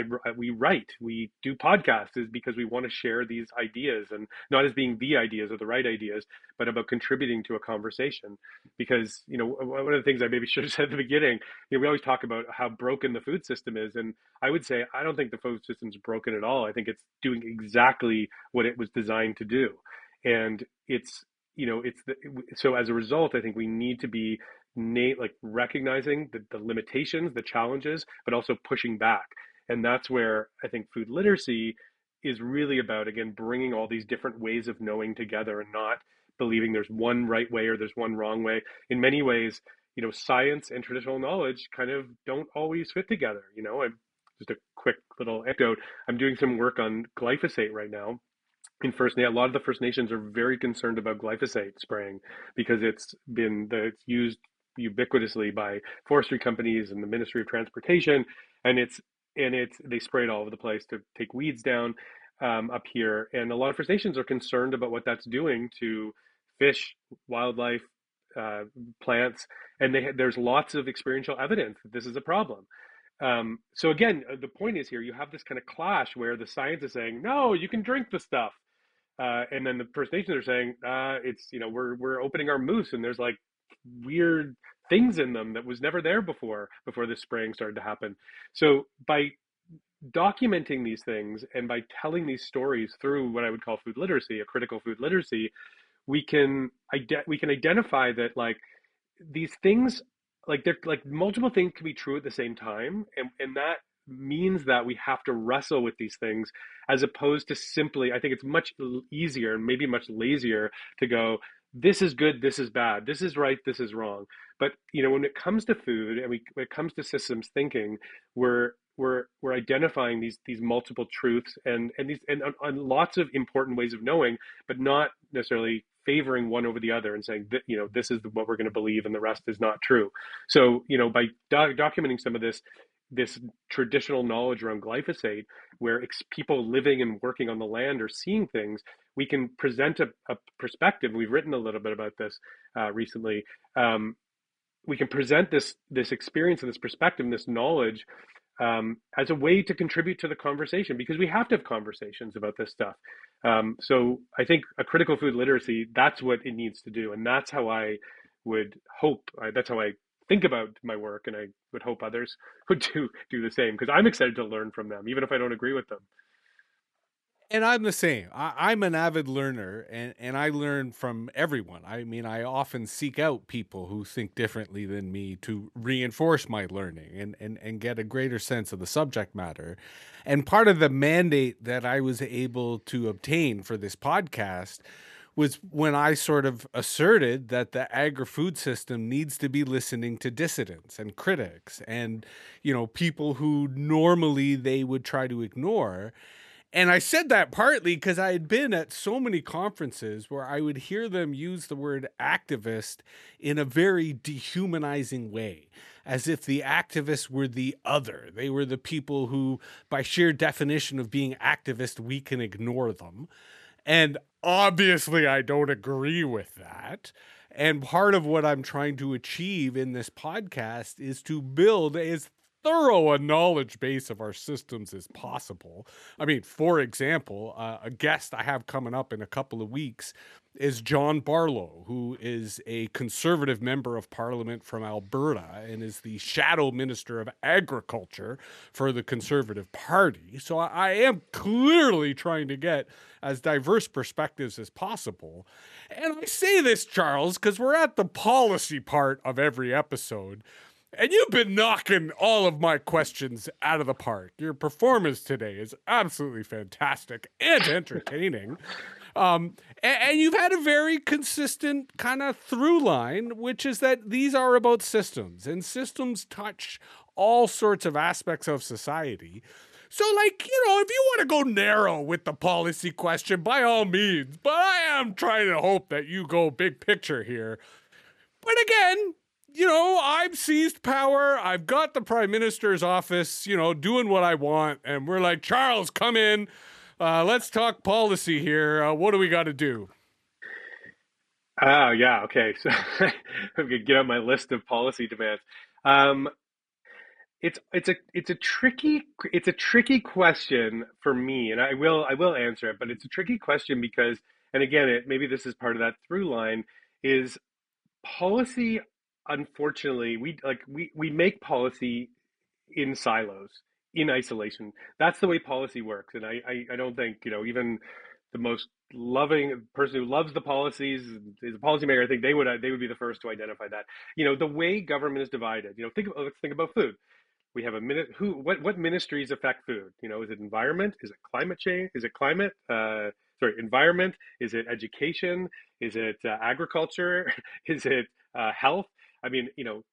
we do podcasts is because we want to share these ideas, and not as being the ideas or the right ideas, but about contributing to a conversation. Because one of the things I maybe should have said at the beginning, we always talk about how broken the food system is, and I would say I don't think the food system's broken at all. I think it's doing exactly what it was designed to do, and it's it's so as a result, I think we need to be like recognizing the limitations, the challenges, but also pushing back. And that's where I think food literacy is really about, again, bringing all these different ways of knowing together and not believing there's one right way or there's one wrong way. In many ways, science and traditional knowledge kind of don't always fit together. I'm just a quick little anecdote. I'm doing some work on glyphosate right now in a lot of the First Nations are very concerned about glyphosate spraying because it's used ubiquitously by forestry companies and the Ministry of Transportation, and they spray it all over the place to take weeds down up here. And a lot of First Nations are concerned about what that's doing to fish, wildlife, uh, plants, and there's lots of experiential evidence that this is a problem. So again, the point is here you have this kind of clash where the science is saying, no, you can drink the stuff. And then the First Nations are saying, it's, we're opening our moose and there's like weird things in them that was never there before this spraying started to happen. So by documenting these things and by telling these stories through what I would call food literacy, a critical food literacy, we can identify that like these things, like they're like multiple things can be true at the same time, and that means that we have to wrestle with these things as opposed to simply, I think it's much easier and maybe much lazier to go, this is good, this is bad, this is right, this is wrong. But when it comes to food and when it comes to systems thinking, we're identifying these multiple truths and lots of important ways of knowing, but not necessarily favoring one over the other and saying that this is what we're going to believe and the rest is not true. So by documenting some of this traditional knowledge around glyphosate, where people living and working on the land are seeing things, we can present a perspective. We've written a little bit about this recently. We can present this experience and this perspective and this knowledge as a way to contribute to the conversation, because we have to have conversations about this stuff. So I think a critical food literacy, that's what it needs to do. And that's how I would hope, that's how I think about my work. And I would hope others would do the same, because I'm excited to learn from them, even if I don't agree with them. And I'm the same. I'm an avid learner, and I learn from everyone. I mean, I often seek out people who think differently than me to reinforce my learning and get a greater sense of the subject matter. And part of the mandate that I was able to obtain for this podcast was when I sort of asserted that the agri-food system needs to be listening to dissidents and critics and, people who normally they would try to ignore. And I said that partly because I had been at so many conferences where I would hear them use the word activist in a very dehumanizing way, as if the activists were the other. They were the people who, by sheer definition of being activist, we can ignore them. And obviously, I don't agree with that. And part of what I'm trying to achieve in this podcast is to build as thorough a knowledge base of our systems as possible. I mean, for example, a guest I have coming up in a couple of weeks is John Barlow, who is a conservative member of parliament from Alberta and is the shadow minister of agriculture for the Conservative Party. So I am clearly trying to get as diverse perspectives as possible. And I say this, Charles, because we're at the policy part of every episode. And you've been knocking all of my questions out of the park. Your performance today is absolutely fantastic and entertaining. And you've had a very consistent kind of through line, which is that these are about systems, and systems touch all sorts of aspects of society. So, if you want to go narrow with the policy question, by all means, but I am trying to hope that you go big picture here. But again, I've seized power. I've got the prime minister's office, doing what I want. And we're like, Charles, come in. Let's talk policy here. What do we got to do? Oh, yeah. Okay. So I'm going to get out my list of policy demands. Um, it's a tricky question for me, and I will answer it, but it's a tricky question because, and again, maybe this is part of that through line, is policy. Unfortunately, we make policy in silos, in isolation. That's the way policy works, and I don't think even the most loving person who loves the policies, is a policymaker. I think they would be the first to identify that. The way government is divided. Let's think about food. We have a minute. What ministries affect food? Is it environment? Is it climate change? Is it climate? Environment. Is it education? Is it agriculture? Is it health? I mean,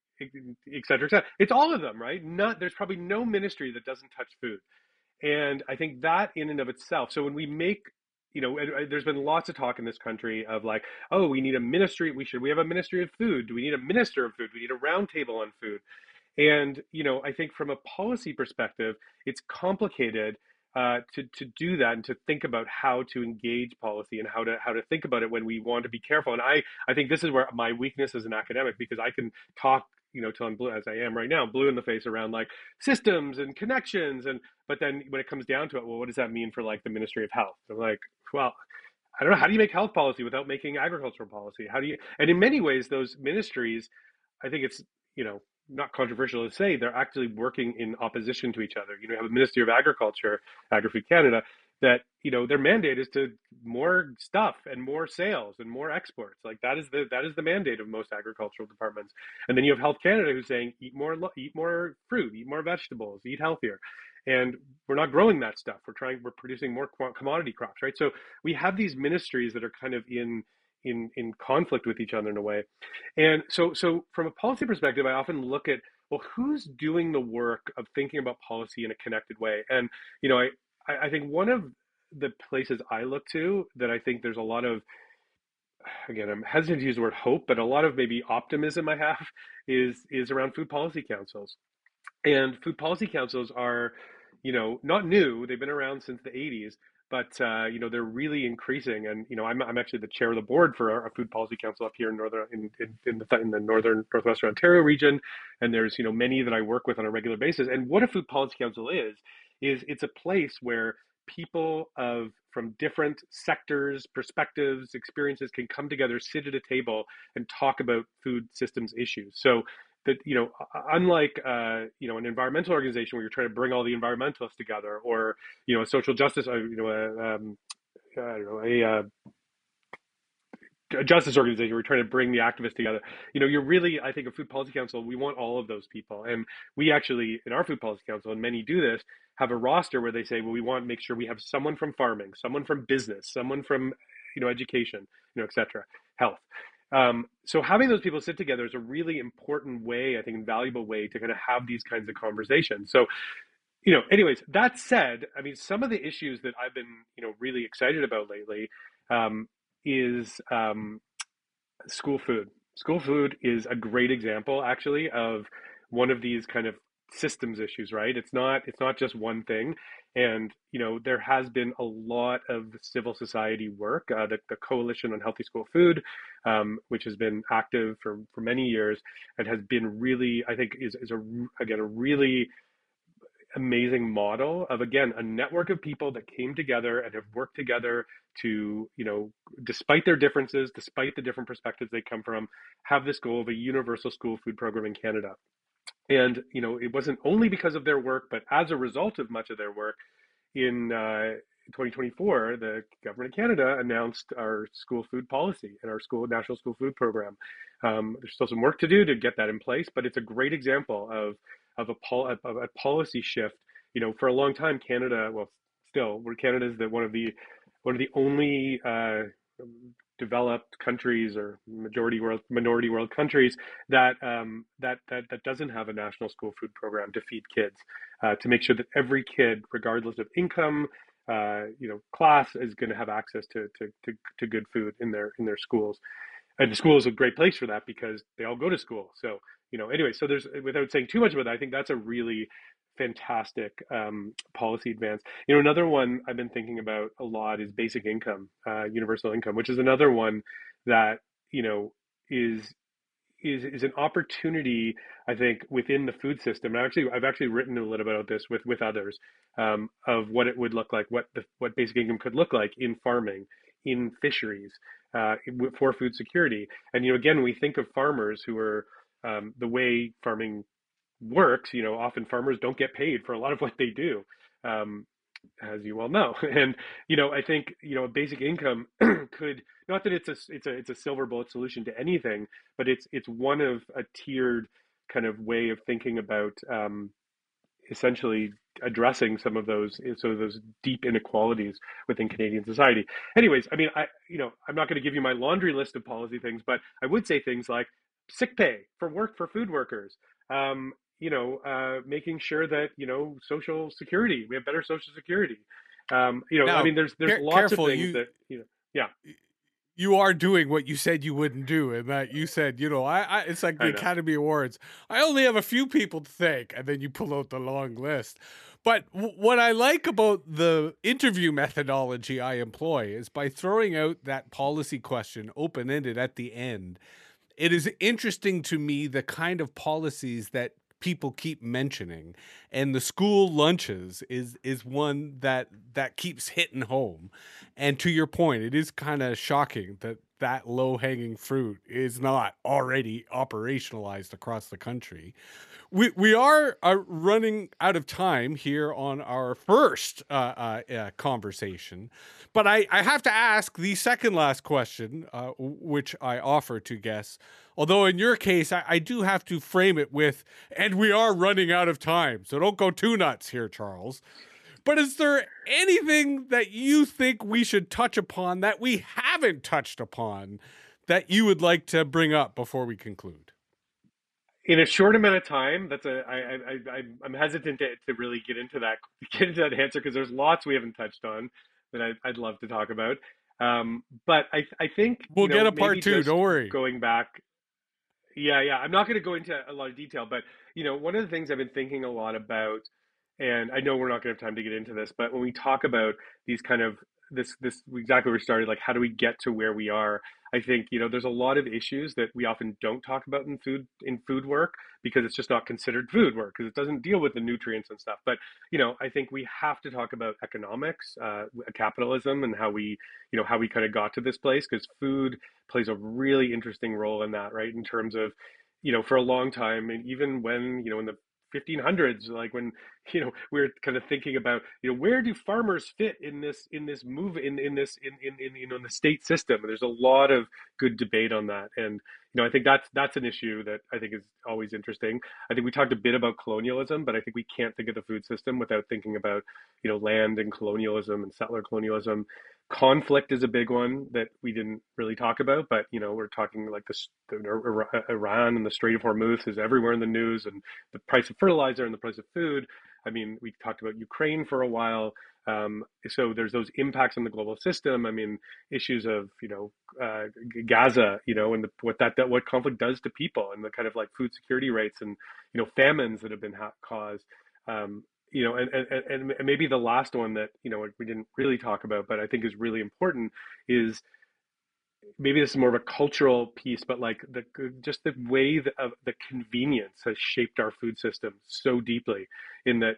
et cetera, et cetera. It's all of them, right? There's probably no ministry that doesn't touch food. And I think that in and of itself, so when we make, there's been lots of talk in this country of like, oh, we need a ministry. We have a ministry of food. Do we need a minister of food? Do we need a roundtable on food? And, I think from a policy perspective, it's complicated to do that and to think about how to engage policy and how to think about it when we want to be careful. And I think this is where my weakness as an academic, because I can talk, till I'm blue as I am right now, blue in the face around like systems and connections. But then when it comes down to it, well, what does that mean for like the Ministry of Health? I'm like, well, I don't know. How do you make health policy without making agricultural policy? And in many ways, those ministries, I think it's, not controversial to say, they're actually working in opposition to each other. You have a Ministry of Agriculture, Agri-Food Canada, that, their mandate is to more stuff and more sales and more exports. Like that is the mandate of most agricultural departments. And then you have Health Canada who's saying, eat more fruit, eat more vegetables, eat healthier. And we're not growing that stuff. We're producing more commodity crops, right? So we have these ministries that are kind of in conflict with each other in a way. And so from a policy perspective, I often look at, well, who's doing the work of thinking about policy in a connected way? And, I think one of the places I look to that I think there's a lot of, again, I'm hesitant to use the word hope, but a lot of maybe optimism I have is around food policy councils. And food policy councils are, not new. They've been around since the 80s, but they're really increasing. And I'm actually the chair of the board for a food policy council up here in the northern northwestern Ontario region. And there's many that I work with on a regular basis. And what a food policy council is it's a place where people from different sectors, perspectives, experiences can come together, sit at a table, and talk about food systems issues. So that, unlike an environmental organization where you're trying to bring all the environmentalists together, or a social justice, a justice organization where you're trying to bring the activists together. You're really, I think, a food policy council, we want all of those people. And we actually, in our food policy council, and many do this, have a roster where they say, well, we want to make sure we have someone from farming, someone from business, someone from, education, et cetera, health. So having those people sit together is a really important way, I think, and valuable way to kind of have these kinds of conversations. So, anyways, that said, I mean, some of the issues that I've been, really excited about lately, is school food. School food is a great example, actually, of one of these kind of systems issues, right? It's not just one thing. And, there has been a lot of civil society work, the Coalition on Healthy School Food, which has been active for many years and has been really, I think, is a really amazing model of, again, a network of people that came together and have worked together to, despite their differences, despite the different perspectives they come from, have this goal of a universal school food program in Canada. And, it wasn't only because of their work, but as a result of much of their work, in 2024, the government of Canada announced our school food policy and our national school food program. There's still some work to do to get that in place, but it's a great example of a policy shift. For a long time, Canada, Canada is one of the only developed countries or minority world countries that doesn't have a national school food program to feed kids, to make sure that every kid, regardless of income, class, is going to have access to good food in their schools. And the school is a great place for that because they all go to school. So, anyway, so there's, without saying too much about that, I think that's a really fantastic policy advance. Another one I've been thinking about a lot is basic income, universal income, which is another one that, is an opportunity, I think, within the food system. And I've actually written a little bit about this with others, of what it would look like, what basic income could look like in farming, in fisheries, for food security. And, again, we think of farmers who are, the way farming works, often farmers don't get paid for a lot of what they do. as you well know. And I think a basic income could, not that it's a silver bullet solution to anything, but it's one of a tiered kind of way of thinking about essentially addressing some of those deep inequalities within Canadian society. Anyways, I mean, I'm not going to give you my laundry list of policy things, but I would say things like sick pay for food workers. Making sure that social security, we have better social security. I Now, mean, there's lots of careful, things that yeah, you are doing what you said you wouldn't do, and that you said, it's like the I know. Academy Awards. I only have a few people to thank, and then you pull out the long list. But what I like about the interview methodology I employ is by throwing out that policy question open ended at the end. It is interesting to me the kind of policies that people keep mentioning, and the school lunches is one that keeps hitting home. And to your point, it is kind of shocking that that low hanging fruit is not already operationalized across the country. We are running out of time here on our first conversation, but I have to ask the second last question, which I offer to guests. Although in your case, I do have to frame it with, and we are running out of time, so don't go too nuts here, Charles. But is there anything that you think we should touch upon that we haven't touched upon that you would like to bring up before we conclude? In a short amount of time, I'm hesitant to really get into that answer because there's lots we haven't touched on that I'd love to talk about. But I think We'll get a maybe part two. just Don't worry. going back. Yeah, yeah. I'm not going to go into a lot of detail, but one of the things I've been thinking a lot about, and I know we're not going to have time to get into this, but when we talk about these kind of this exactly where we started, like how do we get to where we are? I think there's a lot of issues that we often don't talk about in food work because it's just not considered food work because it doesn't deal with the nutrients and stuff. But I think we have to talk about economics, capitalism, and how we kind of got to this place because food plays a really interesting role in that, right? In terms of, for a long time, and even when, in the 1500s, like when, we're kind of thinking about, where do farmers fit in this move in this in the state system? And there's a lot of good debate on that. And, I think that's an issue that I think is always interesting. I think we talked a bit about colonialism, but I think we can't think of the food system without thinking about, land and colonialism and settler colonialism. Conflict is a big one that we didn't really talk about, but we're talking like Iran and the Strait of Hormuz is everywhere in the news, and the price of fertilizer and the price of food. I mean, we talked about Ukraine for a while. So there's those impacts on the global system. I mean, issues of Gaza, and what conflict does to people, and the kind of like food security rates, and famines that have been caused. Um, and maybe the last one that we didn't really talk about, but I think is really important is maybe this is more of a cultural piece, but like just the way that of the convenience has shaped our food system so deeply. In that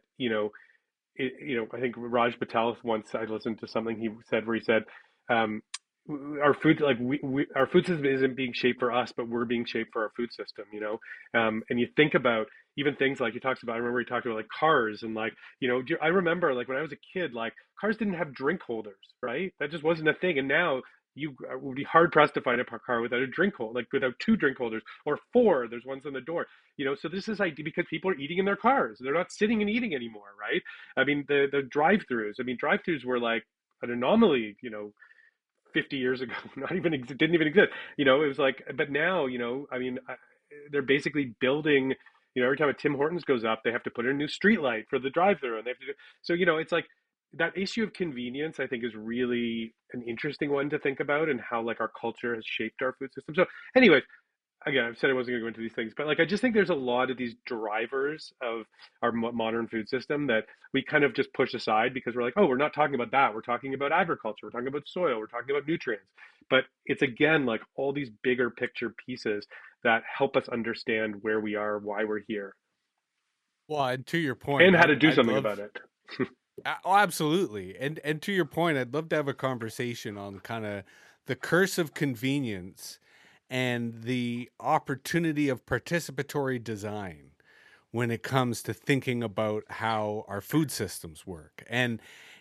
I think Raj Patel once, I listened to something he said where he said, um, our food, like our food system isn't being shaped for us, but we're being shaped for our food system. And you think about even things like he talks about. I remember he talked about like cars and like I remember like when I was a kid, like cars didn't have drink holders, right? That just wasn't a thing. And now you would be hard pressed to find a car without a drink holder, like without two drink holders or four. There's ones on the door. So this is idea because people are eating in their cars. They're not sitting and eating anymore, right? I mean, the drive-throughs. I mean, drive-throughs were like an anomaly, 50 years ago. Not even didn't even exist. It was like, but now, I mean, they're basically building. Every time a Tim Hortons goes up, they have to put in a new street light for the drive-through, and they have to do. So it's like that issue of convenience. I think is really an interesting one to think about, and how like our culture has shaped our food system. So, anyway, again, I've said I wasn't going to go into these things, but like I just think there's a lot of these drivers of our modern food system that we kind of just push aside because we're like, oh, we're not talking about that. We're talking about agriculture. We're talking about soil. We're talking about nutrients. But it's again like all these bigger picture pieces that help us understand where we are, why we're here, Well, and to your point, and how to do I'd something love. about it. Oh, absolutely. And to your point, I'd love to have a conversation on kind of the curse of convenience and the opportunity of participatory design when it comes to thinking about how our food systems work. And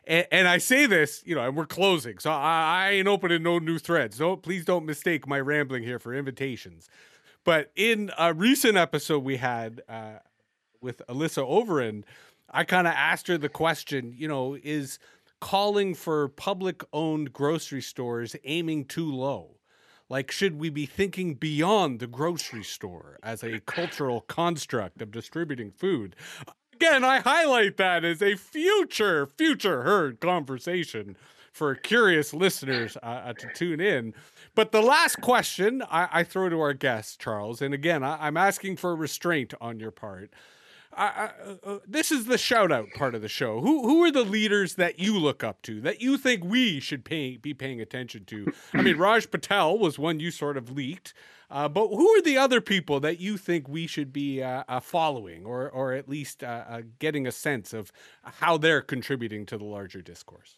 And I say this, and we're closing, so I ain't opening no new threads. Please don't mistake my rambling here for invitations. But in a recent episode we had with Alyssa Overend, I kind of asked her the question, is calling for public owned grocery stores aiming too low? Like, should we be thinking beyond the grocery store as a cultural construct of distributing food? Again, I highlight that as a future heard conversation for curious listeners to tune in. But the last question I throw to our guest, Charles, and again, I'm asking for restraint on your part. This is the shout out part of the show. Who are the leaders that you look up to, that you think we should be paying attention to? I mean, Raj Patel was one you sort of leaked, but who are the other people that you think we should be following, or at least getting a sense of how they're contributing to the larger discourse?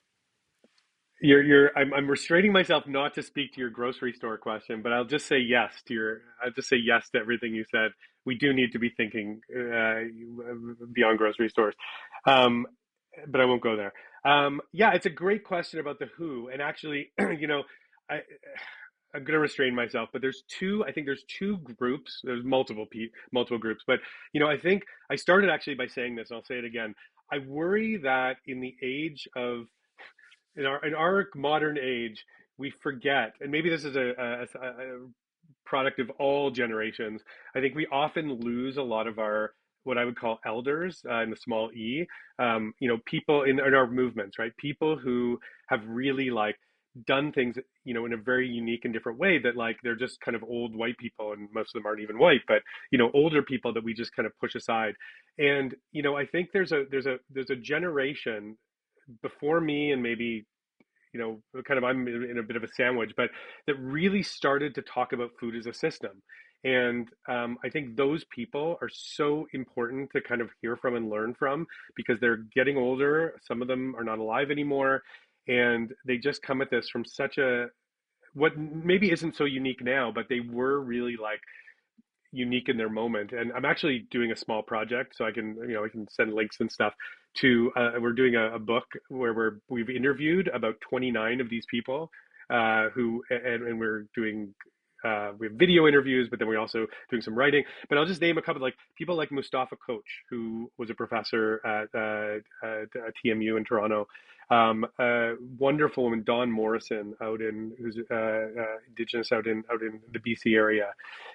I'm restraining myself not to speak to your grocery store question, but I'll just say yes to everything you said. We do need to be thinking beyond grocery stores. Um, but I won't go there. Yeah, it's a great question about the who. And actually, I, I'm going to restrain myself, but I think there's two groups. There's multiple groups, but I think I started actually by saying this, and I'll say it again. I worry that in the age of in our modern age, we forget, and maybe this is a product of all generations. I think we often lose a lot of our what I would call elders in the small e. People in our movements, right? People who have really like done things, in a very unique and different way that like they're just kind of old white people, and most of them aren't even white, but older people that we just kind of push aside. And I think there's a generation before me and maybe kind of I'm in a bit of a sandwich, but that really started to talk about food as a system. And I think those people are so important to kind of hear from and learn from because they're getting older. Some of them are not alive anymore. And they just come at this from such what maybe isn't so unique now, but they were really like unique in their moment. And I'm actually doing a small project, so I can send links and stuff to. We're doing a book where we've interviewed about 29 of these people, and we're doing. We have video interviews, but then we're also doing some writing. But I'll just name a couple, like people like Mustafa Coach, who was a professor at TMU in Toronto. Wonderful woman, Dawn Morrison, who's Indigenous out in the BC area.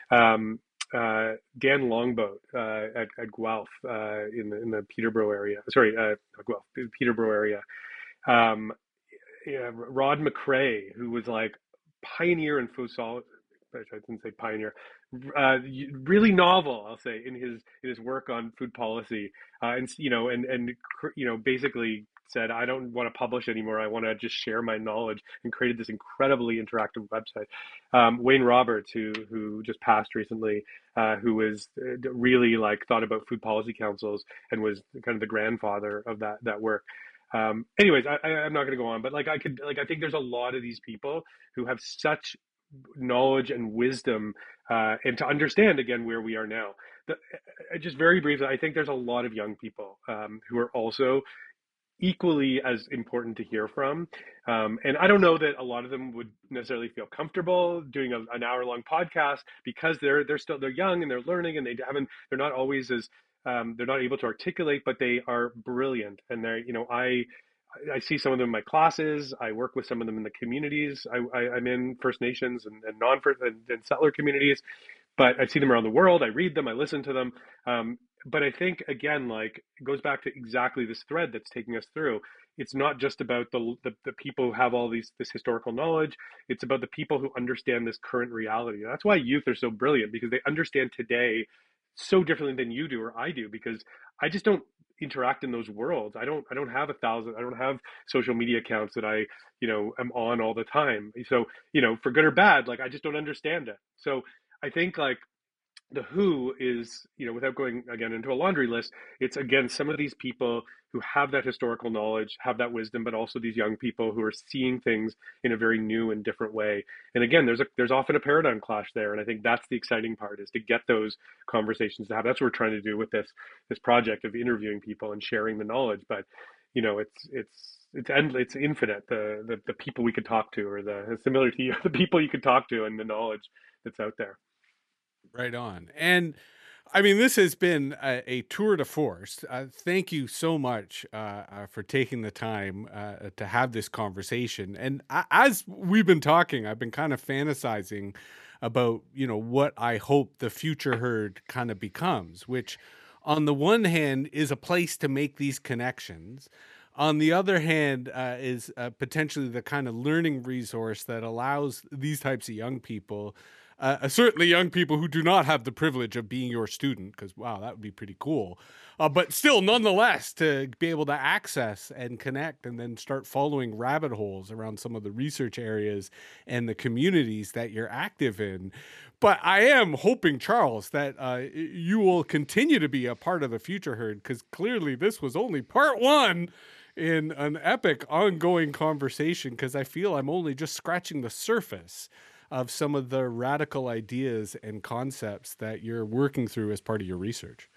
Dan Longboat at Guelph in the Peterborough area. Sorry, not Guelph, Peterborough area. Um, yeah, Rod McRae, who was like pioneer in food solid. I didn't say pioneer. Really novel, I'll say, in his work on food policy, and basically said, I don't want to publish anymore. I want to just share my knowledge, and created this incredibly interactive website. Wayne Roberts, who just passed recently, who was really like thought about food policy councils and was kind of the grandfather of that work. Anyways, I'm not going to go on, but like I think there's a lot of these people who have such knowledge and wisdom, and to understand again where we are now. Just very briefly, I think there's a lot of young people who are also equally as important to hear from. And I don't know that a lot of them would necessarily feel comfortable doing an hour-long podcast because they're young and they're learning, and they're not always as they're not able to articulate, but they are brilliant. And I see some of them in my classes. I work with some of them in the communities. I'm in First Nations and non-First and settler communities, but I see them around the world. I read them. I listen to them. But I think again, like it goes back to exactly this thread that's taking us through. It's not just about the people who have all this historical knowledge. It's about the people who understand this current reality. And that's why youth are so brilliant, because they understand today so differently than you do or I do, because I just don't interact in those worlds. I don't have 1,000. I don't have social media accounts that I am on all the time. So for good or bad, like I just don't understand it. So I think like the who is, without going again into a laundry list, it's again some of these people who have that historical knowledge, have that wisdom, but also these young people who are seeing things in a very new and different way. And again, there's often a paradigm clash there, and I think that's the exciting part, is to get those conversations to happen. That's what we're trying to do with this project of interviewing people and sharing the knowledge. But it's it's endless, it's infinite. The people we could talk to, or the similarity of the people you could talk to, and the knowledge that's out there. Right on. And I mean, this has been a tour de force. Thank you so much for taking the time to have this conversation. And as we've been talking, I've been kind of fantasizing about, what I hope the future herd kind of becomes, which on the one hand is a place to make these connections. On the other hand, is potentially the kind of learning resource that allows these types of young people, certainly young people who do not have the privilege of being your student, because, wow, that would be pretty cool. But still, nonetheless, to be able to access and connect and then start following rabbit holes around some of the research areas and the communities that you're active in. But I am hoping, Charles, that you will continue to be a part of the future herd, because clearly this was only part one in an epic ongoing conversation, because I feel I'm only just scratching the surface of some of the radical ideas and concepts that you're working through as part of your research.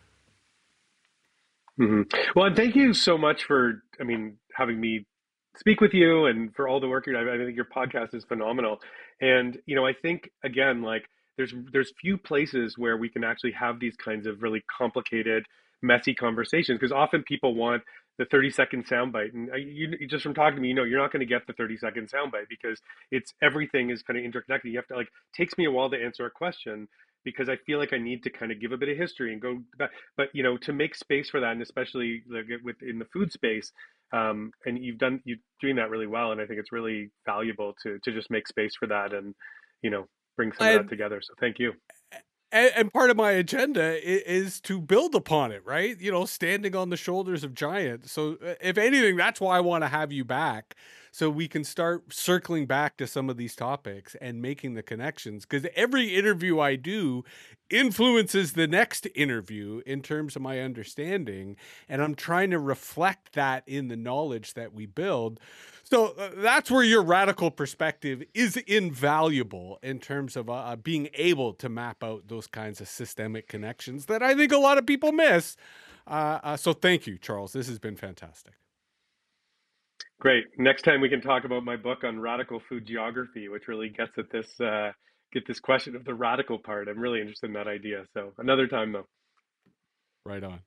Well, and thank you so much for, having me speak with you, and for all the work you're doing. I think your podcast is phenomenal. And, I think, again, like, there's few places where we can actually have these kinds of really complicated, messy conversations, because often people want the 30-second soundbite. And you just from talking to me, you're not going to get the 30-second soundbite, because everything is kind of interconnected. You have to, like, takes me a while to answer a question, because I feel like I need to kind of give a bit of history and go back. But, to make space for that, and especially like within the food space, and you're doing that really well. And I think it's really valuable to just make space for that, and, bring some of that together. So thank you. And part of my agenda is to build upon it, right? Standing on the shoulders of giants. So if anything, that's why I want to have you back, so we can start circling back to some of these topics and making the connections. Because every interview I do influences the next interview in terms of my understanding. And I'm trying to reflect that in the knowledge that we build. So that's where your radical perspective is invaluable in terms of being able to map out those kinds of systemic connections that I think a lot of people miss. So thank you, Charles. This has been fantastic. Great. Next time we can talk about my book on radical food geography, which really gets at this question of the radical part. I'm really interested in that idea. So another time, though. Right on.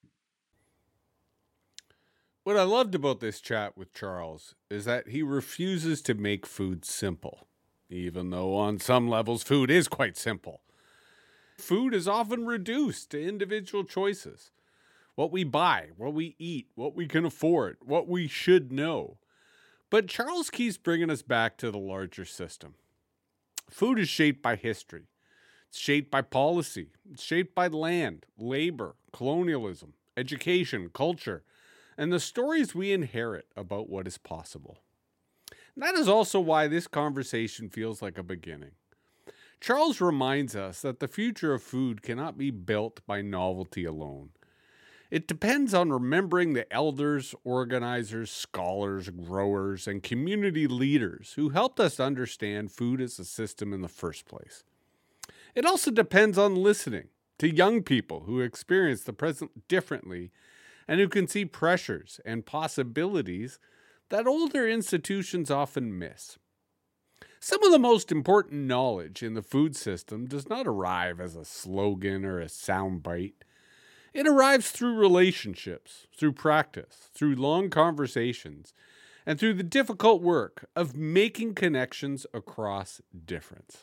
What I loved about this chat with Charles is that he refuses to make food simple, even though on some levels food is quite simple. Food is often reduced to individual choices. What we buy, what we eat, what we can afford, what we should know. But Charles keeps bringing us back to the larger system. Food is shaped by history. It's shaped by policy. It's shaped by land, labor, colonialism, education, culture, and the stories we inherit about what is possible. And that is also why this conversation feels like a beginning. Charles reminds us that the future of food cannot be built by novelty alone. It depends on remembering the elders, organizers, scholars, growers, and community leaders who helped us understand food as a system in the first place. It also depends on listening to young people who experience the present differently and who can see pressures and possibilities that older institutions often miss. Some of the most important knowledge in the food system does not arrive as a slogan or a soundbite. It arrives through relationships, through practice, through long conversations, and through the difficult work of making connections across difference.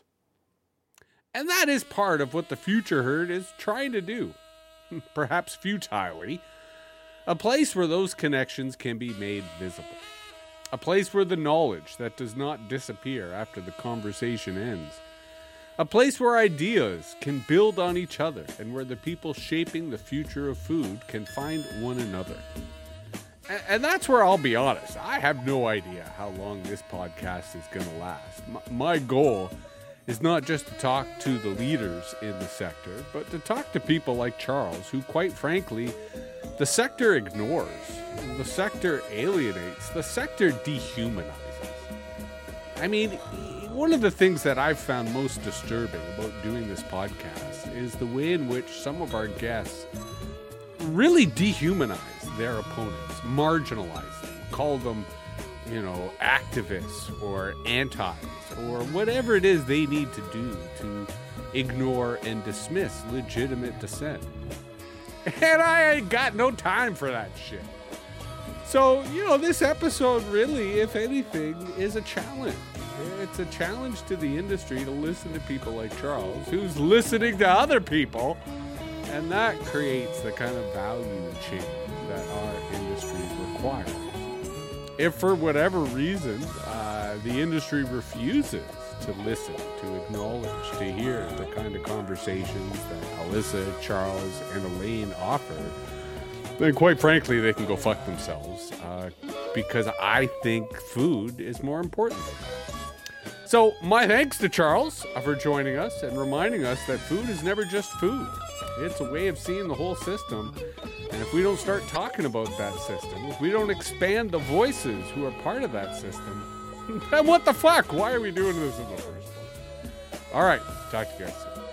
And that is part of what the Future Herd is trying to do, perhaps futilely. A place where those connections can be made visible. A place where the knowledge that does not disappear after the conversation ends. A place where ideas can build on each other and where the people shaping the future of food can find one another. And that's where I'll be honest. I have no idea how long this podcast is going to last. My goal is not just to talk to the leaders in the sector, but to talk to people like Charles, who, quite frankly, the sector ignores, the sector alienates, the sector dehumanizes. I mean, one of the things that I've found most disturbing about doing this podcast is the way in which some of our guests really dehumanize their opponents, marginalize them, call them, activists or antis or whatever it is they need to do to ignore and dismiss legitimate dissent. And I ain't got no time for that shit. So, this episode really, if anything, is a challenge. It's a challenge to the industry to listen to people like Charles, who's listening to other people, and that creates the kind of value chain that our industry requires. If for whatever reason the industry refuses to listen, to acknowledge, to hear the kind of conversations that Alyssa, Charles, and Elaine offer, then quite frankly, they can go fuck themselves, because I think food is more important than that. So my thanks to Charles for joining us and reminding us that food is never just food. It's a way of seeing the whole system. And if we don't start talking about that system, if we don't expand the voices who are part of that system, then what the fuck? Why are we doing this in the first place? All right. Talk to you guys soon.